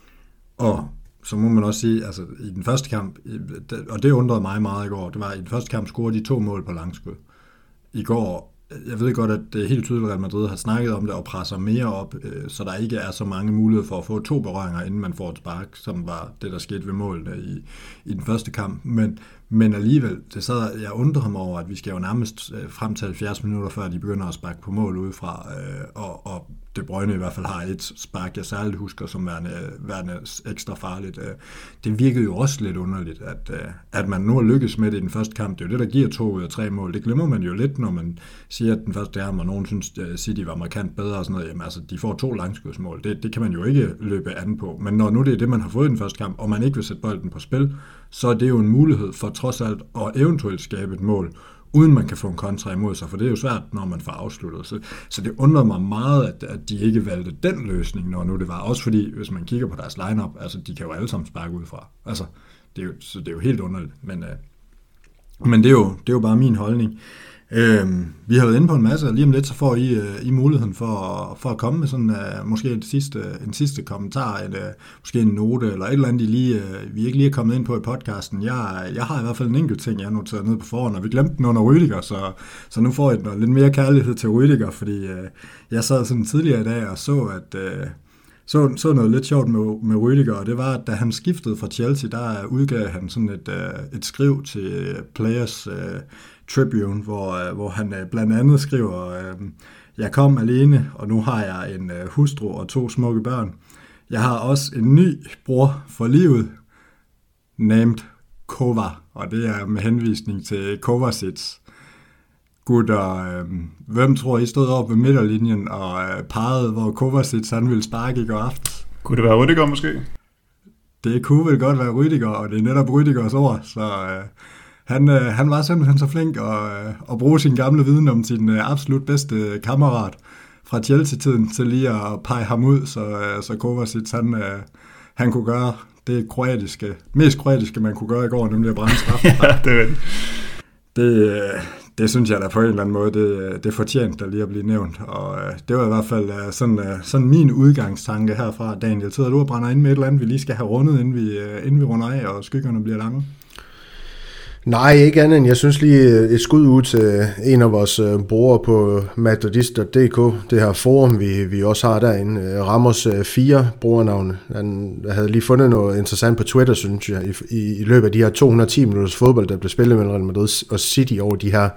og så må man også sige, altså i den første kamp, og det undrede mig meget i går, det var, i den første kamp scorede de to mål på langskud. I går, jeg ved godt, at det er helt tydeligt, at Real Madrid har snakket om det og presser mere op, så der ikke er så mange muligheder for at få to berøringer, inden man får et spark, som var det, der skete ved målet i, i den første kamp. Men, men alligevel, det sad, jeg undrer mig over, at vi skal jo nærmest frem til halvfjerds minutter, før de begynder at sparke på mål udefra, og, og De Bruyne i hvert fald har et spark, jeg særligt husker, som værende, værende ekstra farligt. Det virkede jo også lidt underligt, at, at man nu har lykkes med det i den første kamp. Det er jo det, der giver to ud af tre mål. Det glemmer man jo lidt, når man siger, at den første kamp, og nogen synes, at City var markant bedre og sådan noget. Jamen altså, de får to langskudsmål. Det, det kan man jo ikke løbe an på. Men når nu det er det, man har fået i den første kamp, og man ikke vil sætte bolden på spil, så er det jo en mulighed for trods alt at eventuelt skabe et mål, uden man kan få en kontra imod sig, for det er jo svært, når man får afsluttet. Så, så det undrer mig meget, at, at de ikke valgte den løsning, når nu det var. Også fordi, hvis man kigger på deres lineup, altså de kan jo alle sammen sparke ud fra. Altså, det er jo, så det er jo helt underligt. Men, øh, men det, er jo, det er jo bare min holdning. Øhm, vi har været inde på en masse, og lige om lidt, så får I, uh, I muligheden for, for at komme med sådan uh, måske en sidste, en sidste kommentar, et, uh, måske en note, eller et eller andet, I lige, uh, vi ikke lige er kommet ind på i podcasten. Jeg, jeg har i hvert fald en enkelt ting, jeg har noteret ned på forhånd, og vi glemte den under Rüdiger, så, så nu får jeg noget, lidt mere kærlighed til Rüdiger, fordi uh, jeg sad sådan tidligere i dag og så, at uh, Så, så noget lidt sjovt med, med Rüdiger, og det var, at da han skiftede fra Chelsea, der udgav han sådan et, uh, et skriv til Players uh, Tribune, hvor, uh, hvor han uh, blandt andet skriver, uh, jeg kom alene, og nu har jeg en uh, hustru og to smukke børn. Jeg har også en ny bror for livet, named Kova, og det er med henvisning til Kovacic. gutter, øh, hvem tror I stod op ved midterlinjen og øh, pegede, hvor Kovacic han ville sparke i går aftes? Kunne det være Rüdiger måske? Det kunne vel godt være Rüdiger, og det er netop Rüdigers ord, så øh, han, øh, han var simpelthen så flink at, øh, at bruge sin gamle viden om sin øh, absolut bedste kammerat fra Chelsea-tiden til lige at pege ham ud, så, øh, så Kovacic han, øh, han kunne gøre det kroatiske, mest kroatiske, man kunne gøre i går, nemlig at brænde straffe. Ja, det er det. Det, det synes jeg da på en eller anden måde, det, det er fortjent der lige at blive nævnt, og øh, det var i hvert fald øh, sådan, øh, sådan min udgangstanke herfra. Daniel, sidder du og brænder ind med et eller andet, vi lige skal have rundet, inden vi, øh, inden vi runder af, og skyggerne bliver lange? Nej, ikke andet end jeg synes lige et skud ud til en af vores brugere på madridist punktum d k, det her forum, vi, vi også har derinde. Ramos fire brugernavne. Han havde lige fundet noget interessant på Twitter, synes jeg, i, i, i løbet af de her to hundrede og ti minutters fodbold, der blev spillet mellem Real Madrid og City over de her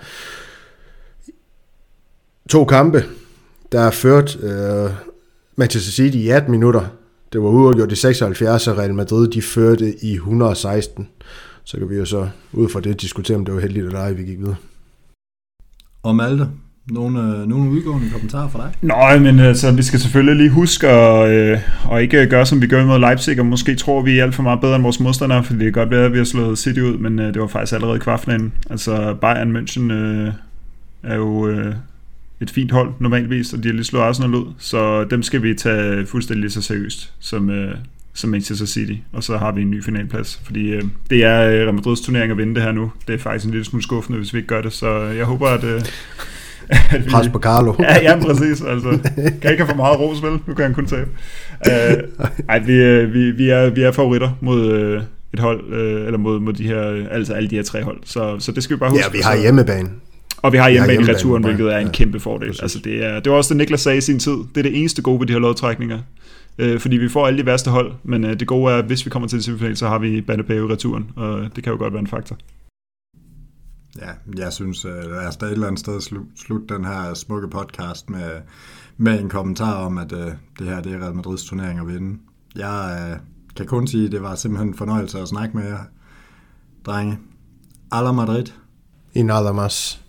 to kampe, der er ført uh, Manchester City i atten minutter. Det var uafgjort i seksoghalvfjerds, og Real Madrid de førte i et hundrede og seksten. Så kan vi jo så ud fra det diskutere, om det var heldigt eller ej, vi gik videre. Og Malte, nogle, nogle udgående kommentarer fra dig? Nej, men altså, vi skal selvfølgelig lige huske at, øh, at ikke gøre, som vi gør mod Leipzig, og måske tror vi er alt for meget bedre end vores modstandere, fordi det kan godt være, at vi har slået City ud, men øh, det var faktisk allerede i kvartfinalen. Altså, Bayern München øh, er jo øh, et fint hold normalvis, og de har lige slået Arsenal ud, så dem skal vi tage fuldstændig så seriøst, som... Øh, som Manchester City, og så har vi en ny finalplads, fordi øh, det er øh, Real Madrids turnering at vinde det her nu. Det er faktisk en lille smule skuffende, hvis vi ikke gør det, så jeg håber, at... Øh, at vi, pres på Carlo. Ja, ja, præcis, altså. Kan ikke have for meget ros, vel? Nu kan han kun tabe. Uh, ej, vi, vi, vi, er, vi er favoritter mod øh, et hold, øh, eller mod, mod de her, altså alle de her tre hold, så, så det skal vi bare huske. Ja, vi har hjemmebane. Og vi har hjemmebane i hjemmebane, returen, hvilket er en ja, kæmpe fordel. Altså, det, er, det var også det, Niklas sagde i sin tid. Det er det eneste gode ved de her lodtrækninger. Øh, fordi vi får alle de værste hold, men øh, det gode er, at hvis vi kommer til det semifinal, så har vi Bernabeu i returen, og det kan jo godt være en faktor. Ja, jeg synes, lad os da et eller andet sted slutte slut den her smukke podcast med, med en kommentar om, at øh, det her det er Real Madrids turnering at vinde. Jeg øh, kan kun sige, at det var simpelthen en fornøjelse at snakke med jer, drenge. A la Madrid. In nada más.